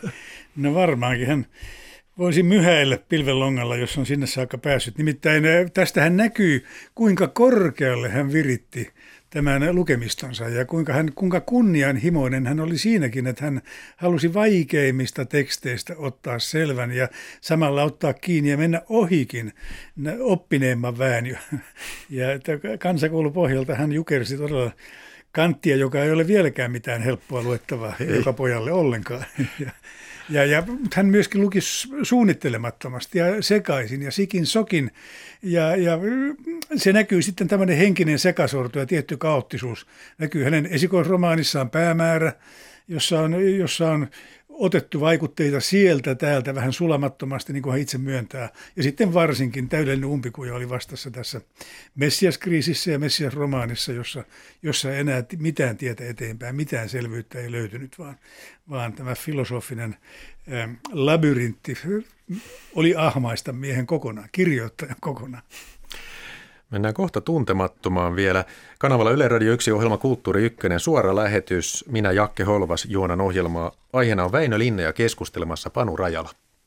No varmaankin hän voisi myhäillä pilvenlongalla, jos on sinne saakka päässyt. Nimittäin tästähän näkyy, kuinka korkealle hän viritti tämän lukemistonsa ja kuinka kunnianhimoinen hän oli siinäkin, että hän halusi vaikeimmista teksteistä ottaa selvän ja samalla ottaa kiinni ja mennä ohikin oppineemman väen. Ja kansakoulupohjalta hän jukersi todella Kanttia, joka ei ole vieläkään mitään helppoa luettavaa joka pojalle ollenkaan. Ja hän myöskin luki suunnittelemattomasti ja sekaisin ja sikin sokin. Ja se näkyy sitten tämmöinen henkinen sekasorto ja tietty kaoottisuus. Näkyy hänen esikoisromaanissaan Päämäärä, jossa on otettu vaikutteita sieltä täältä vähän sulamattomasti, niin kuin hän itse myöntää. Ja sitten varsinkin täydellinen umpikuja oli vastassa tässä Messias-kriisissä ja Messias-romaanissa, jossa ei enää mitään tietä eteenpäin, mitään selvyyttä ei löytynyt, vaan tämä filosofinen labyrintti oli ahmaista miehen kokonaan, kirjoittajan kokonaan. Mennään kohta Tuntemattomaan vielä. Kanavalla Yle Radio 1 ohjelma Kulttuuri 1, suora lähetys. Minä Jakke Holvas juonan ohjelmaa. Aiheena on Väinö Linna ja keskustelemassa Panu Rajala.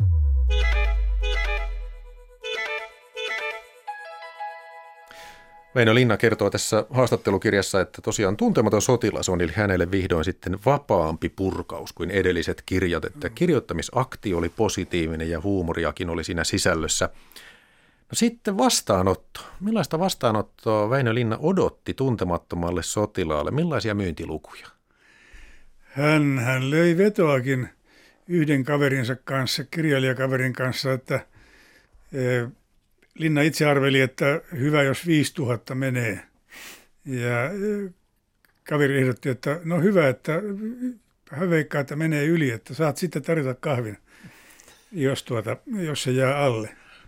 Väinö Linna kertoo tässä haastattelukirjassa, että tosiaan Tuntematon sotilas on hänelle vihdoin sitten vapaampi purkaus kuin edelliset kirjat. Että kirjoittamisakti oli positiivinen ja huumoriakin oli siinä sisällössä. No sitten vastaanotto. Millaista vastaanottoa Väinö Linna odotti Tuntemattomalle sotilaalle? Millaisia myyntilukuja? Hän löi vetoakin yhden kaverinsa kanssa, kirjailijakaverin kanssa, että Linna itse arveli, että hyvä jos 5000 menee. Ja kaveri ehdotti, että no hyvä, että hän veikkaa, että menee yli, että saat sitten tarjota kahvin, jos se jää alle.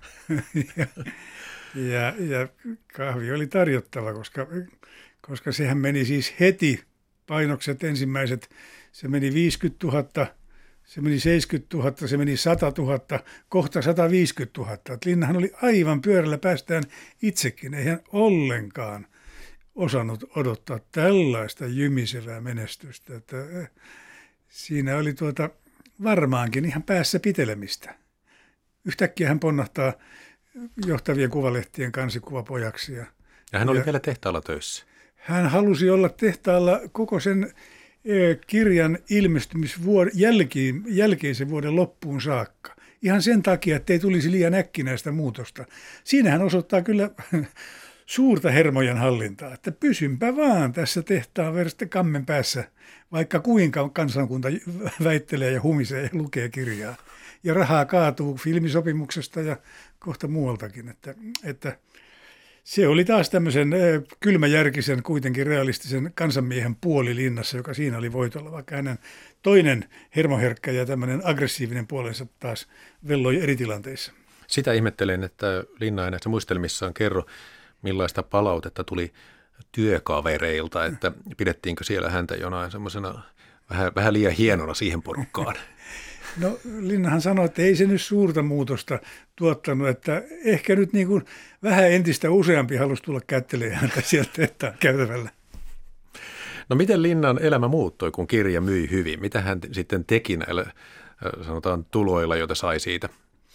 ja kahvi oli tarjottava, koska sehän meni siis heti, painokset ensimmäiset, se meni 50 000, se meni 70 000, se meni 100 000, kohta 150 000. Linnahan oli aivan pyörällä päästään itsekin, ei hän ollenkaan osannut odottaa tällaista jymisevää menestystä. Että siinä oli varmaankin ihan päässä pitelemistä. Yhtäkkiä hän ponnahtaa johtavien kuvalehtien kansikuvapojaksi. Ja hän oli vielä tehtaalla töissä. Hän halusi olla tehtaalla koko sen kirjan ilmestymisvuoden jälkeisen vuoden loppuun saakka. Ihan sen takia, että ei tulisi liian äkkinäistä muutosta. Siinä hän osoittaa kyllä suurta hermojen hallintaa, että pysynpä vaan tässä tehtaan versta kammen päässä, vaikka kuinka kansakunta väittelee ja humisee ja lukee kirjaa. Ja rahaa kaatuu filmisopimuksesta ja kohta muualtakin, että se oli taas tämmöisen kylmäjärkisen, kuitenkin realistisen kansanmiehen puoli Linnassa, joka siinä oli voitolla, vaikka hänen toinen hermoherkkä ja tämmöinen aggressiivinen puolensa taas velloi eri tilanteissa. Sitä ihmettelen, että Linna ei näissä muistelmissaan kerro, millaista palautetta tuli työkavereilta, että pidettiinkö siellä häntä jonain semmoisena vähän liian hienona siihen porukkaan. No Linnahan sanoi, että ei se nyt suurta muutosta tuottanut, että ehkä nyt niin kuin vähän entistä useampi halusi tulla kättelemään häntä sieltä tehtaan käytävällä. No miten Linnan elämä muuttui, kun kirja myi hyvin? Mitä hän sitten teki näillä, sanotaan, tuloilla, joita sai siitä?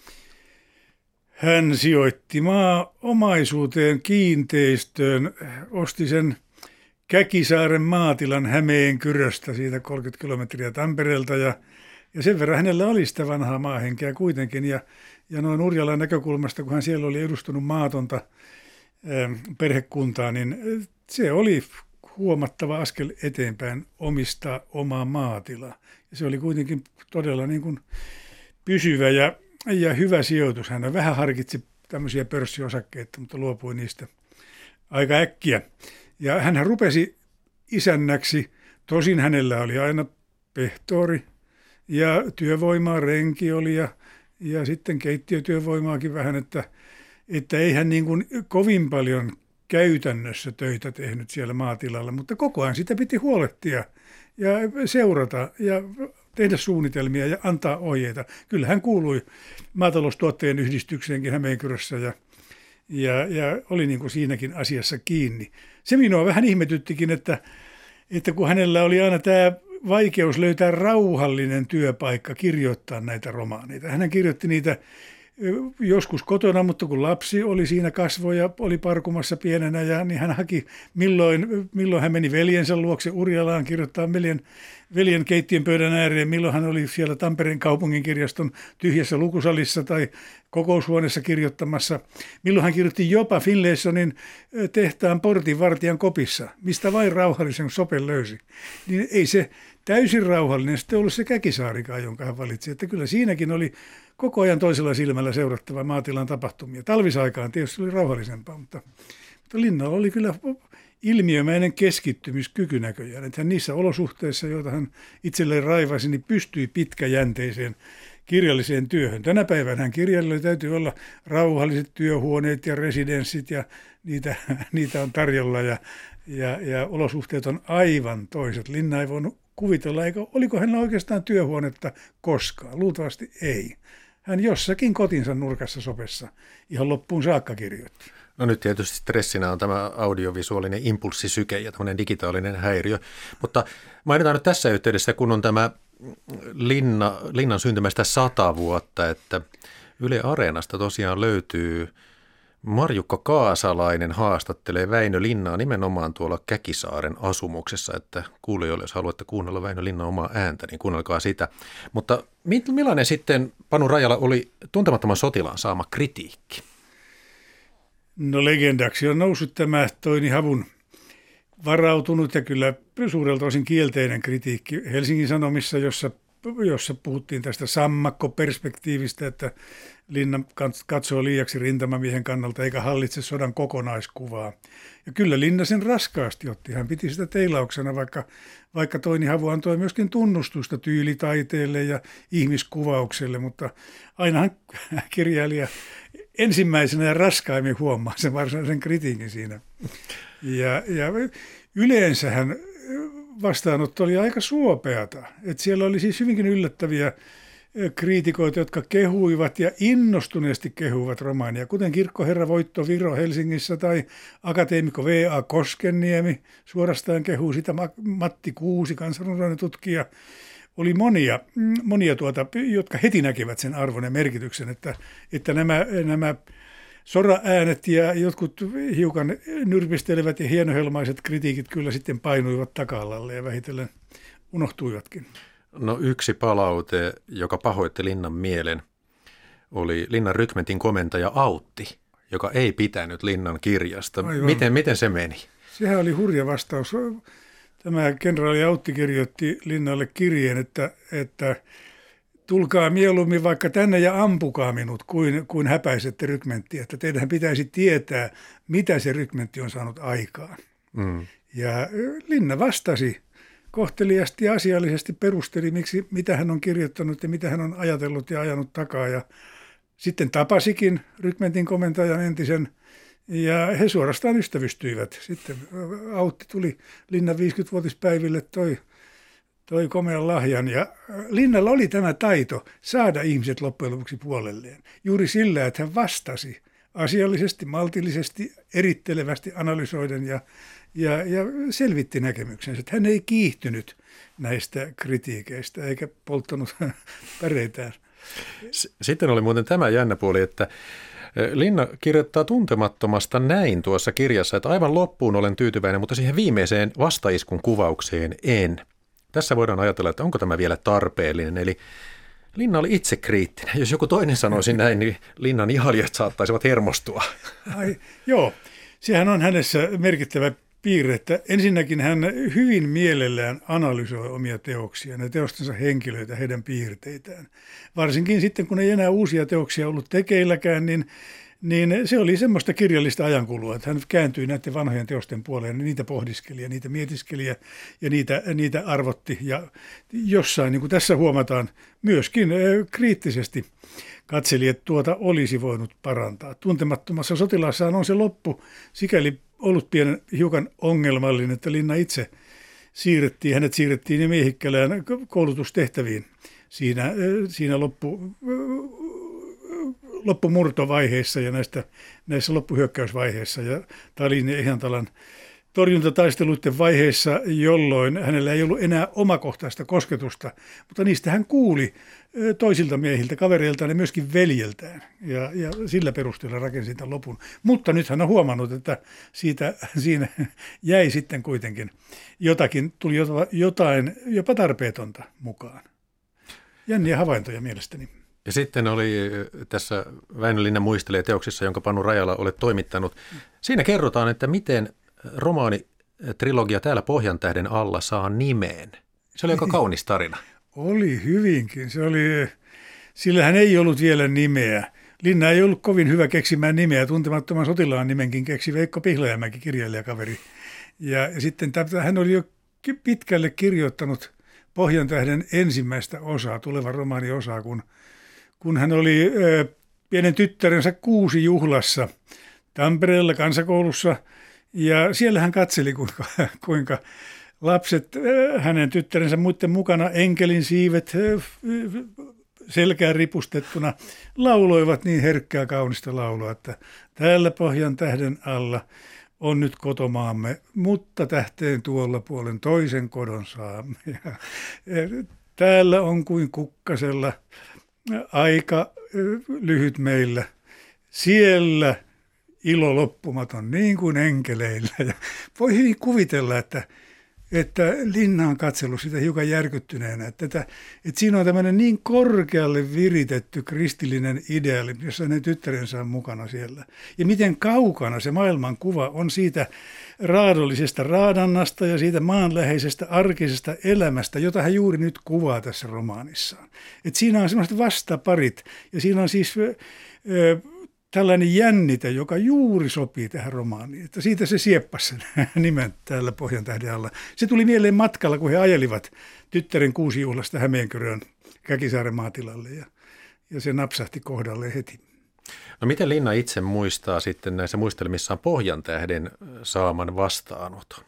Hän sijoitti omaisuuteen kiinteistöön, osti sen Käkisaaren maatilan Hämeenkyröstä, siitä 30 kilometriä Tampereelta ja sen verran hänellä oli sitä vanhaa maahenkeä kuitenkin ja noin Urjalan näkökulmasta, kun hän siellä oli edustunut maatonta perhekuntaa, niin se oli huomattava askel eteenpäin omistaa omaa maatilaa. Ja se oli kuitenkin todella niin kuin pysyvä ja hyvä sijoitus. Hän vähän harkitsi tämmöisiä pörssiosakkeita, mutta luopui niistä aika äkkiä. Ja hän rupesi isännäksi, tosin hänellä oli aina pehtori ja työvoimaa, renki oli ja sitten keittiötyövoimaakin vähän, että ei hän niin kuin kovin paljon käytännössä töitä tehnyt siellä maatilalla, mutta koko ajan sitä piti huolehtia ja seurata ja tehdä suunnitelmia ja antaa ohjeita. Kyllä hän kuului maataloustuottajien yhdistykseenkin Hämeenkyrössä ja oli niin kuin siinäkin asiassa kiinni. Se minua vähän ihmetyttikin, että kun hänellä oli aina tämä vaikeus löytää rauhallinen työpaikka kirjoittaa näitä romaaneita. Hän kirjoitti niitä joskus kotona, mutta kun lapsi oli siinä kasvoja, oli parkumassa pienenä, niin hän haki, milloin hän meni veljensä luokse Urjalaan kirjoittaa veljen keittiön pöydän ääreen, milloin hän oli siellä Tampereen kaupunginkirjaston tyhjässä lukusalissa tai kokoushuoneessa kirjoittamassa, milloin hän kirjoitti jopa Finlaysonin tehtaan portinvartijan kopissa, mistä vain rauhallisen sopen löysi. Niin ei se täysin rauhallinen sitten ollut se Käkisaarikaan, jonka hän valitsi, että kyllä siinäkin oli koko ajan toisella silmällä seurattava maatilan tapahtumia. Talvisaikaan tietysti oli rauhallisempaa, mutta Linnalla oli kyllä ilmiömäinen keskittymiskyky näköjään. Että hän niissä olosuhteissa, joita hän itselleen raivasi, niin pystyi pitkäjänteiseen kirjalliseen työhön. Tänä päivänä kirjailijoilla täytyy olla rauhalliset työhuoneet ja residenssit ja niitä on tarjolla ja olosuhteet on aivan toiset. Linna ei voinut kuvitella, oliko hänellä oikeastaan työhuonetta koskaan. Luultavasti ei. Hän jossakin kotinsa nurkassa sopessa ihan loppuun saakka kirjoitti. No nyt tietysti stressinä on tämä audiovisuaalinen impulssisyke ja tämmöinen digitaalinen häiriö, mutta mainitaan nyt tässä yhteydessä, kun on tämä Linnan syntymästä 100 vuotta, että Yle Areenasta tosiaan löytyy Marjukka Kaasalainen haastattelee Väinö Linnaa nimenomaan tuolla Käkisaaren asumuksessa, että kuulijoille, jos haluatte kuunnella Väinö Linnan omaa ääntä, niin kuunnelkaa sitä. Mutta millainen sitten Panu Rajala oli Tuntemattoman sotilaan saama kritiikki? No legendaksi on noussut tämä Toini Havun varautunut ja kyllä suurelta osin kielteinen kritiikki Helsingin Sanomissa, jossa jossa puhuttiin tästä sammakkoperspektiivistä, että linna katsoo liiaksi rintamamiehen kannalta eikä hallitse sodan kokonaiskuvaa. Ja kyllä linna sen raskaasti otti. Hän piti sitä teilauksena, vaikka Toini Havu antoi myöskin tunnustusta tyylitaiteelle ja ihmiskuvaukselle, mutta ainahan kirjailija ensimmäisenä ja raskaimmin huomaa sen varsinaisen kritiikin siinä. Ja yleensähän vastaanotto oli aika suopeata. Että siellä oli siis hyvinkin yllättäviä kriitikoita, jotka kehuivat ja innostuneesti kehuivat romaania, kuten kirkkoherra Voitto Viro Helsingissä tai akateemikko V.A. Koskenniemi suorastaan kehuu sitä, Matti Kuusi, kansanrunoinen tutkija. Oli monia jotka heti näkivät sen arvon ja merkityksen, että nämä sora-äänet ja jotkut hiukan nyrpistelevät ja hienohelmaiset kritiikit kyllä sitten painuivat taka-alalle ja vähitellen unohtuivatkin. No yksi palaute, joka pahoitti Linnan mielen, oli Linnan rykmentin komentaja Autti, joka ei pitänyt Linnan kirjasta. Miten se meni? Sehän oli hurja vastaus. Tämä kenraali Autti kirjoitti Linnalle kirjeen, että tulkaa mieluummin vaikka tänne ja ampukaa minut, kuin häpäisette rykmenttiä. Että teidän pitäisi tietää, mitä se rykmentti on saanut aikaan. Mm. Ja Linna vastasi kohteliasti ja asiallisesti, perusteli, mitä hän on kirjoittanut ja mitä hän on ajatellut ja ajanut takaa. Ja sitten tapasikin rykmentin komentajan entisen, ja he suorastaan ystävystyivät. Sitten Autti tuli Linnan 50-vuotispäiville, toi komean lahjan. Ja Linnalla oli tämä taito saada ihmiset loppujen lopuksi puolelleen. Juuri sillä, että hän vastasi asiallisesti, maltillisesti, erittelevästi analysoiden ja selvitti näkemyksensä. Että hän ei kiihtynyt näistä kritiikeistä eikä polttanut päreitään. Sitten oli muuten tämä jännä puoli, että Linna kirjoittaa Tuntemattomasta näin tuossa kirjassa, että aivan loppuun olen tyytyväinen, mutta siihen viimeiseen vastaiskun kuvaukseen en. Tässä voidaan ajatella, että onko tämä vielä tarpeellinen, eli Linna oli itse kriittinen. Jos joku toinen sanoisi näin, niin Linnan ihailijat saattaisivat hermostua. Joo, sehän on hänessä merkittävä piirre, että ensinnäkin hän hyvin mielellään analysoi omia teoksiaan ja teostensa henkilöitä, heidän piirteitään. Varsinkin sitten, kun ei enää uusia teoksia ollut tekeilläkään, niin se oli semmoista kirjallista ajankulua, että hän kääntyi näiden vanhojen teosten puoleen, ja niitä pohdiskeli ja niitä mietiskeli ja niitä arvotti. Ja jossain, niin kuin tässä huomataan, myöskin kriittisesti katseli, että tuota olisi voinut parantaa. Tuntemattomassa sotilaassaan on se loppu sikäli ollut hiukan ongelmallinen, että Linna itse hänet siirrettiin Miehikkälään koulutustehtäviin siinä loppumurtovaiheissa ja näissä loppuhyökkäysvaiheissa ja Talin ja Ihantalan torjuntataisteluiden vaiheissa, jolloin hänellä ei ollut enää omakohtaista kosketusta, mutta niistä hän kuuli toisilta miehiltä, kavereiltaan ja myöskin veljeltään. Ja sillä perusteella rakensi tämän lopun. Mutta nyt hän on huomannut, että siinä jäi sitten kuitenkin tuli jotain jopa tarpeetonta mukaan. Jänniä havaintoja mielestäni. Ja sitten oli tässä Väinö Linna muistelee teoksissa, jonka Panu Rajala olet toimittanut. Siinä kerrotaan, että miten romaanitrilogia Täällä Pohjantähden alla saa nimeen. Se oli aika kaunis tarina. Oli hyvinkin. Sillähän ei ollut vielä nimeä. Linna ei ollut kovin hyvä keksimään nimeä. Tuntemattoman sotilaan nimenkin keksi Veikko Pihlajamäki, kirjailijakaveri. Ja sitten hän oli jo pitkälle kirjoittanut Pohjantähden ensimmäistä osaa, tulevan romaaniosaa, kun hän oli pienen tyttärensä 6 juhlassa Tampereella kansakoulussa. Ja siellä hän katseli, kuinka lapset hänen tyttärensä muiden mukana, enkelin siivet selkään ripustettuna, lauloivat niin herkkää kaunista laulua, että täällä Pohjantähden alla on nyt kotomaamme, mutta tähteen tuolla puolen toisen kodon saamme. Ja täällä on kuin kukkasella aika lyhyt meillä. Siellä ilo loppumaton niin kuin enkeleillä. Ja voi hyvin kuvitella, että että Linna on katsellut sitä hiukan järkyttyneenä, että siinä on tämmöinen niin korkealle viritetty kristillinen ideaali, jossa ne tyttärensä on mukana siellä. Ja miten kaukana se maailmankuva on siitä raadollisesta raadannasta ja siitä maanläheisestä arkisesta elämästä, jota hän juuri nyt kuvaa tässä romaanissaan. Että siinä on semmoiset vastaparit ja siinä on siis tällainen jännite, joka juuri sopii tähän romaaniin. Että siitä se sieppasi sen nimen täällä Pohjantähden alla. Se tuli mieleen matkalla, kun he ajelivat tyttären kuusijuhlasta Hämeenkyrön Käkisaaren maatilalle ja se napsahti kohdalle heti. No miten Linna itse muistaa sitten näissä muistelmissaan Pohjantähden saaman vastaanoton?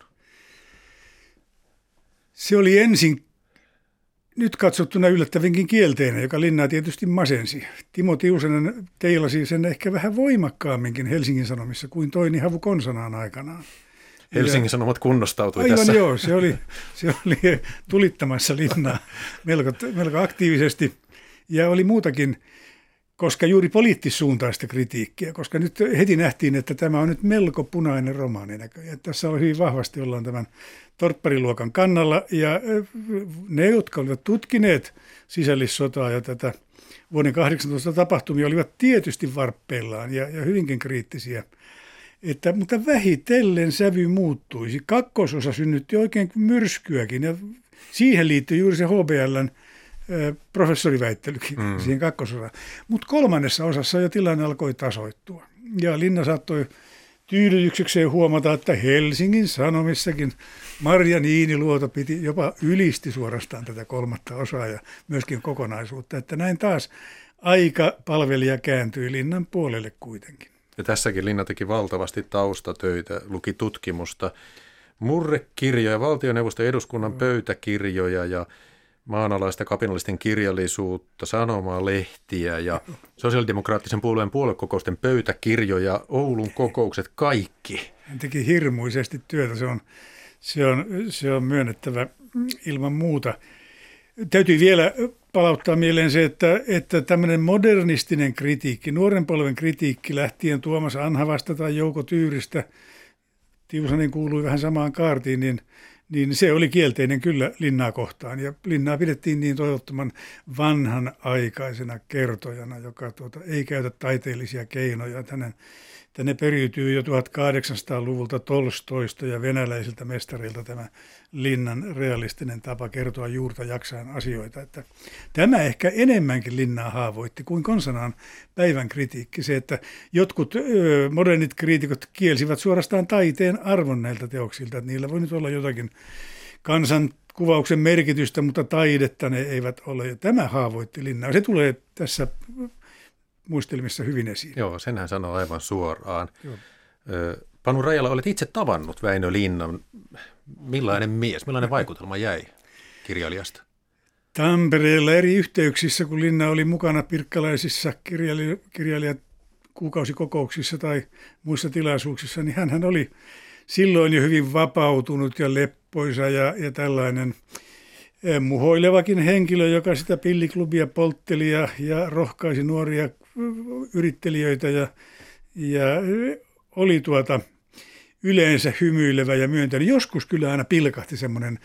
Se oli ensin nyt katsottuna yllättävinkin kielteinen, joka Linnaa tietysti masensi. Timo Tiusanen teilasi sen ehkä vähän voimakkaamminkin Helsingin Sanomissa kuin Toini Havu Konsanaan aikanaan. Helsingin Sanomat kunnostautui aivan tässä. Aivan joo, se oli tulittamassa Linnaa melko aktiivisesti ja oli muutakin, koska juuri poliittissuuntaista kritiikkiä, koska nyt heti nähtiin, että tämä on nyt melko punainen romaani näköjään. Tässä on hyvin vahvasti ollaan tämän torppariluokan kannalla ja ne, jotka olivat tutkineet sisällissotaa ja tätä vuoden 18 tapahtumia, olivat tietysti varppeillaan ja hyvinkin kriittisiä. Mutta vähitellen sävy muuttuisi. Kakkososa synnytti oikein myrskyäkin ja siihen liittyy juuri se HBL:n professoriväittelykin siihen kakkososaan. Mutta kolmannessa osassa jo tilanne alkoi tasoittua. Ja Linna saattoi tyydytyksekseen huomata, että Helsingin Sanomissakin Marja Niiniluoto jopa ylisti suorastaan tätä kolmatta osaa ja myöskin kokonaisuutta. Että näin taas aikapalvelija kääntyi Linnan puolelle kuitenkin. Ja tässäkin Linna teki valtavasti taustatöitä, luki tutkimusta, murrekirjoja, valtioneuvoston eduskunnan pöytäkirjoja ja maanalaista kapinallisten kirjallisuutta, sanomalehtiä ja sosiaalidemokraattisen puolueen puoluekokousten pöytäkirjoja, Oulun kokoukset, kaikki. Hän teki hirmuisesti työtä, se on myönnettävä ilman muuta. Täytyy vielä palauttaa mieleen se, että tämmöinen modernistinen kritiikki, nuoren polven kritiikki lähtien Tuomas Anhavasta tai Jouko Tyyristä, Tiusanen kuului vähän samaan kaartiin, niin se oli kielteinen kyllä Linnaa kohtaan. Ja Linnaa pidettiin niin toivottoman vanhanaikaisena kertojana, joka ei käytä taiteellisia keinoja. Ne periytyy jo 1800-luvulta Tolstoista ja venäläisiltä mestareilta tämä Linnan realistinen tapa kertoa juurta jaksain asioita. Että tämä ehkä enemmänkin Linnaa haavoitti kuin Konsanaan päivän kritiikki. Se, että jotkut modernit kriitikot kielsivät suorastaan taiteen arvon näiltä teoksilta. Että niillä voi nyt olla jotakin kansankuvauksen merkitystä, mutta taidetta ne eivät ole. Ja tämä haavoitti Linnaa. Se tulee tässä muistelmissa hyvin esiin. Joo, sen hän sanoo aivan suoraan. Joo. Panu Rajala, olet itse tavannut Väinö Linnan. Millainen mies, millainen vaikutelma jäi kirjailijasta? Tampereella eri yhteyksissä, kun Linna oli mukana pirkkalaisissa kirjailijakuukausikokouksissa tai muissa tilaisuuksissa, niin hän oli silloin jo hyvin vapautunut ja leppoisa ja tällainen muhoilevakin henkilö, joka sitä pilliklubia poltteli ja rohkaisi nuoria yrittelijöitä ja oli yleensä hymyilevä ja myönteinen. Joskus kyllä aina pilkahti semmoinen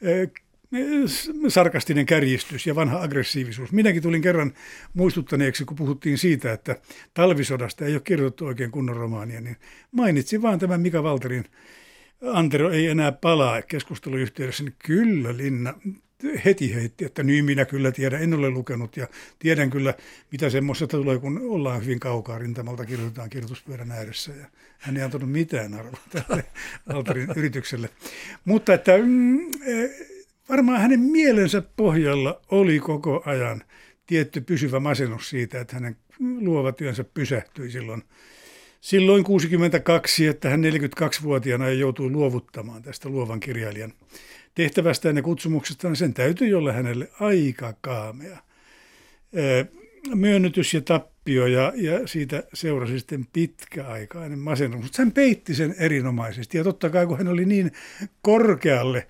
sarkastinen kärjistys ja vanha aggressiivisuus. Minäkin tulin kerran muistuttaneeksi, kun puhuttiin siitä, että talvisodasta ei ole kirjoitettu oikein kunnon romaania, niin mainitsin vaan tämän Mika Valterin Antero ei enää palaa keskusteluyhteydessä, niin kyllä Linna heti heitti, että niin minä kyllä tiedän, en ole lukenut ja tiedän kyllä, mitä semmoista tulee, kun ollaan hyvin kaukaa rintamalta, kirjoitetaan kirjoituspöydän ääressä ja hän ei antanut mitään arvoa tälle Valterin yritykselle. Mutta että varmaan hänen mielensä pohjalla oli koko ajan tietty pysyvä masennus siitä, että hänen luova työnsä pysähtyi silloin 62, että hän 42-vuotiaana joutui luovuttamaan tästä luovan kirjailijan tehtävästään ja kutsumuksestaan. Sen täytyi olla hänelle aika kaamea myönnytys ja tappio ja siitä seurasi sitten pitkäaikainen masennus. Mutta hän peitti sen erinomaisesti ja totta kai kun hän oli niin korkealle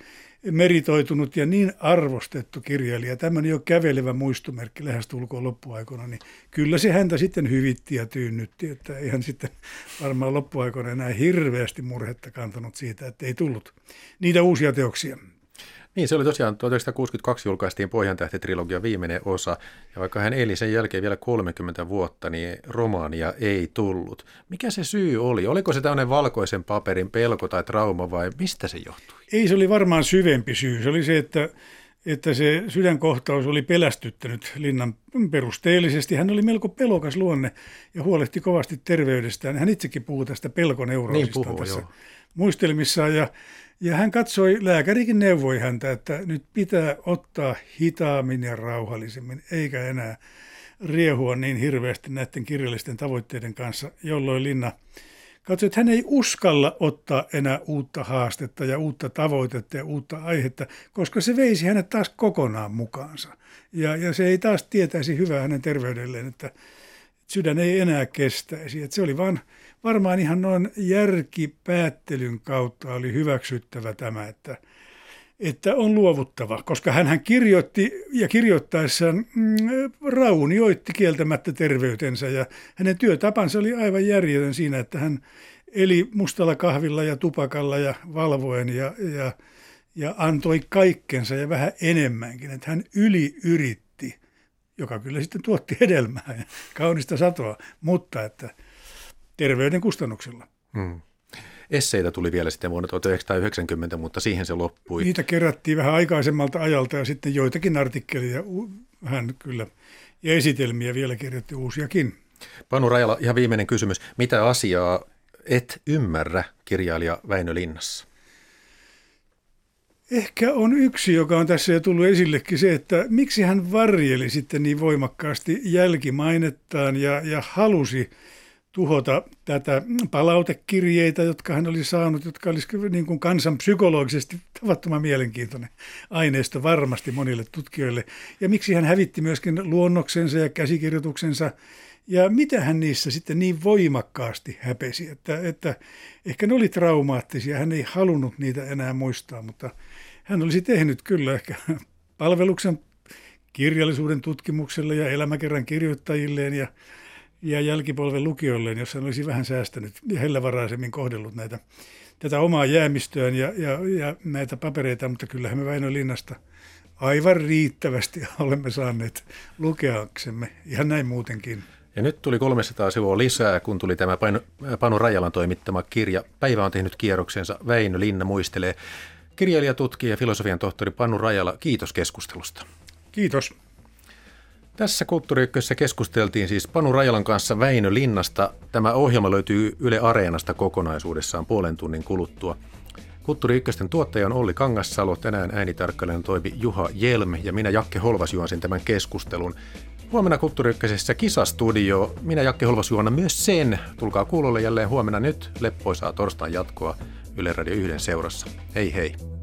meritoitunut ja niin arvostettu kirjailija, tämmöinen jo kävelevä muistomerkki lähestulkoon loppuaikoina, niin kyllä se häntä sitten hyvitti ja tyynnytti, että ei hän sitten varmaan loppuaikoina enää hirveästi murhetta kantanut siitä, että ei tullut niitä uusia teoksia. Niin, se oli tosiaan 1962 julkaistiin Pohjantähti-trilogian viimeinen osa, ja vaikka hän eli sen jälkeen vielä 30 vuotta, niin romaania ei tullut. Mikä se syy oli? Oliko se tämmöinen valkoisen paperin pelko tai trauma vai mistä se johtui? Ei, se oli varmaan syvempi syy. Se oli se, että se sydänkohtaus oli pelästyttänyt Linnan perusteellisesti. Hän oli melko pelokas luonne ja huolehti kovasti terveydestään. Hän itsekin puhui tästä pelkoneuroosista tässä muistelmissaan. Ja hän katsoi, lääkärikin neuvoi häntä, että nyt pitää ottaa hitaammin ja rauhallisemmin, eikä enää riehua niin hirveästi näiden kirjallisten tavoitteiden kanssa, jolloin Linna katsoi, että hän ei uskalla ottaa enää uutta haastetta ja uutta tavoitetta ja uutta aihetta, koska se veisi hänet taas kokonaan mukaansa. Ja se ei taas tietäisi hyvää hänen terveydelleen, että sydän ei enää kestäisi. Että se oli vaan varmaan ihan noin järkipäättelyn kautta oli hyväksyttävä tämä, että on luovuttava, koska hän kirjoitti ja kirjoittaessaan raunioitti kieltämättä terveytensä ja hänen työtapansa oli aivan järjetön siinä, että hän eli mustalla kahvilla ja tupakalla ja valvoen ja antoi kaikkensa ja vähän enemmänkin, että hän yliyritti, joka kyllä sitten tuotti hedelmää ja kaunista satoa, mutta että terveyden kustannuksella. Esseitä tuli vielä sitten vuonna 1990, mutta siihen se loppui. Niitä kerättiin vähän aikaisemmalta ajalta ja sitten joitakin artikkeleja hän kyllä ja esitelmiä vielä kirjoitti uusiakin. Panu Rajala, ihan viimeinen kysymys. Mitä asiaa et ymmärrä kirjailija Väinö Linnassa? Ehkä on yksi, joka on tässä jo tullut esillekin se, että miksi hän varjeli sitten niin voimakkaasti jälkimainettaan ja halusi tuhota tätä palautekirjeitä, jotka hän oli saanut, jotka olisi niin kuin kansanpsykologisesti tavattoman mielenkiintoinen aineisto varmasti monille tutkijoille. Ja miksi hän hävitti myöskin luonnoksensa ja käsikirjoituksensa ja mitä hän niissä sitten niin voimakkaasti häpesi, että ehkä ne oli traumaattisia, hän ei halunnut niitä enää muistaa, mutta hän olisi tehnyt kyllä ehkä palveluksen kirjallisuuden tutkimukselle ja elämäkerran kirjoittajilleen ja jälkipolven lukijoilleen, jos hän olisi vähän säästänyt ja hellävaraisemmin kohdellut tätä omaa jäämistöään ja näitä papereita, mutta kyllähän me Väinö Linnasta aivan riittävästi olemme saaneet lukeaksemme ihan näin muutenkin. Ja nyt tuli 300 sivua lisää, kun tuli tämä Panu Rajalan toimittama kirja. Päivä on tehnyt kierroksensa, Väinö Linna muistelee. Kirjailija, tutkija ja filosofian tohtori Panu Rajala, kiitos keskustelusta. Kiitos. Tässä Kulttuuri Ykkösessä keskusteltiin siis Panu Rajalan kanssa Väinö Linnasta. Tämä ohjelma löytyy Yle Areenasta kokonaisuudessaan puolen tunnin kuluttua. Kulttuuri Ykkösten tuottaja on Olli Kangassalo, tänään äänitarkkailijana toimi Juha Jelm ja minä Jakke Holvas juonsin tämän keskustelun. Huomenna Kulttuuri Ykkösessä kisastudio. Minä Jakke Holvas juonnan myös sen. Tulkaa kuulolle jälleen huomenna nyt leppoisaa torstain jatkoa Yle Radio 1 seurassa. Hei hei!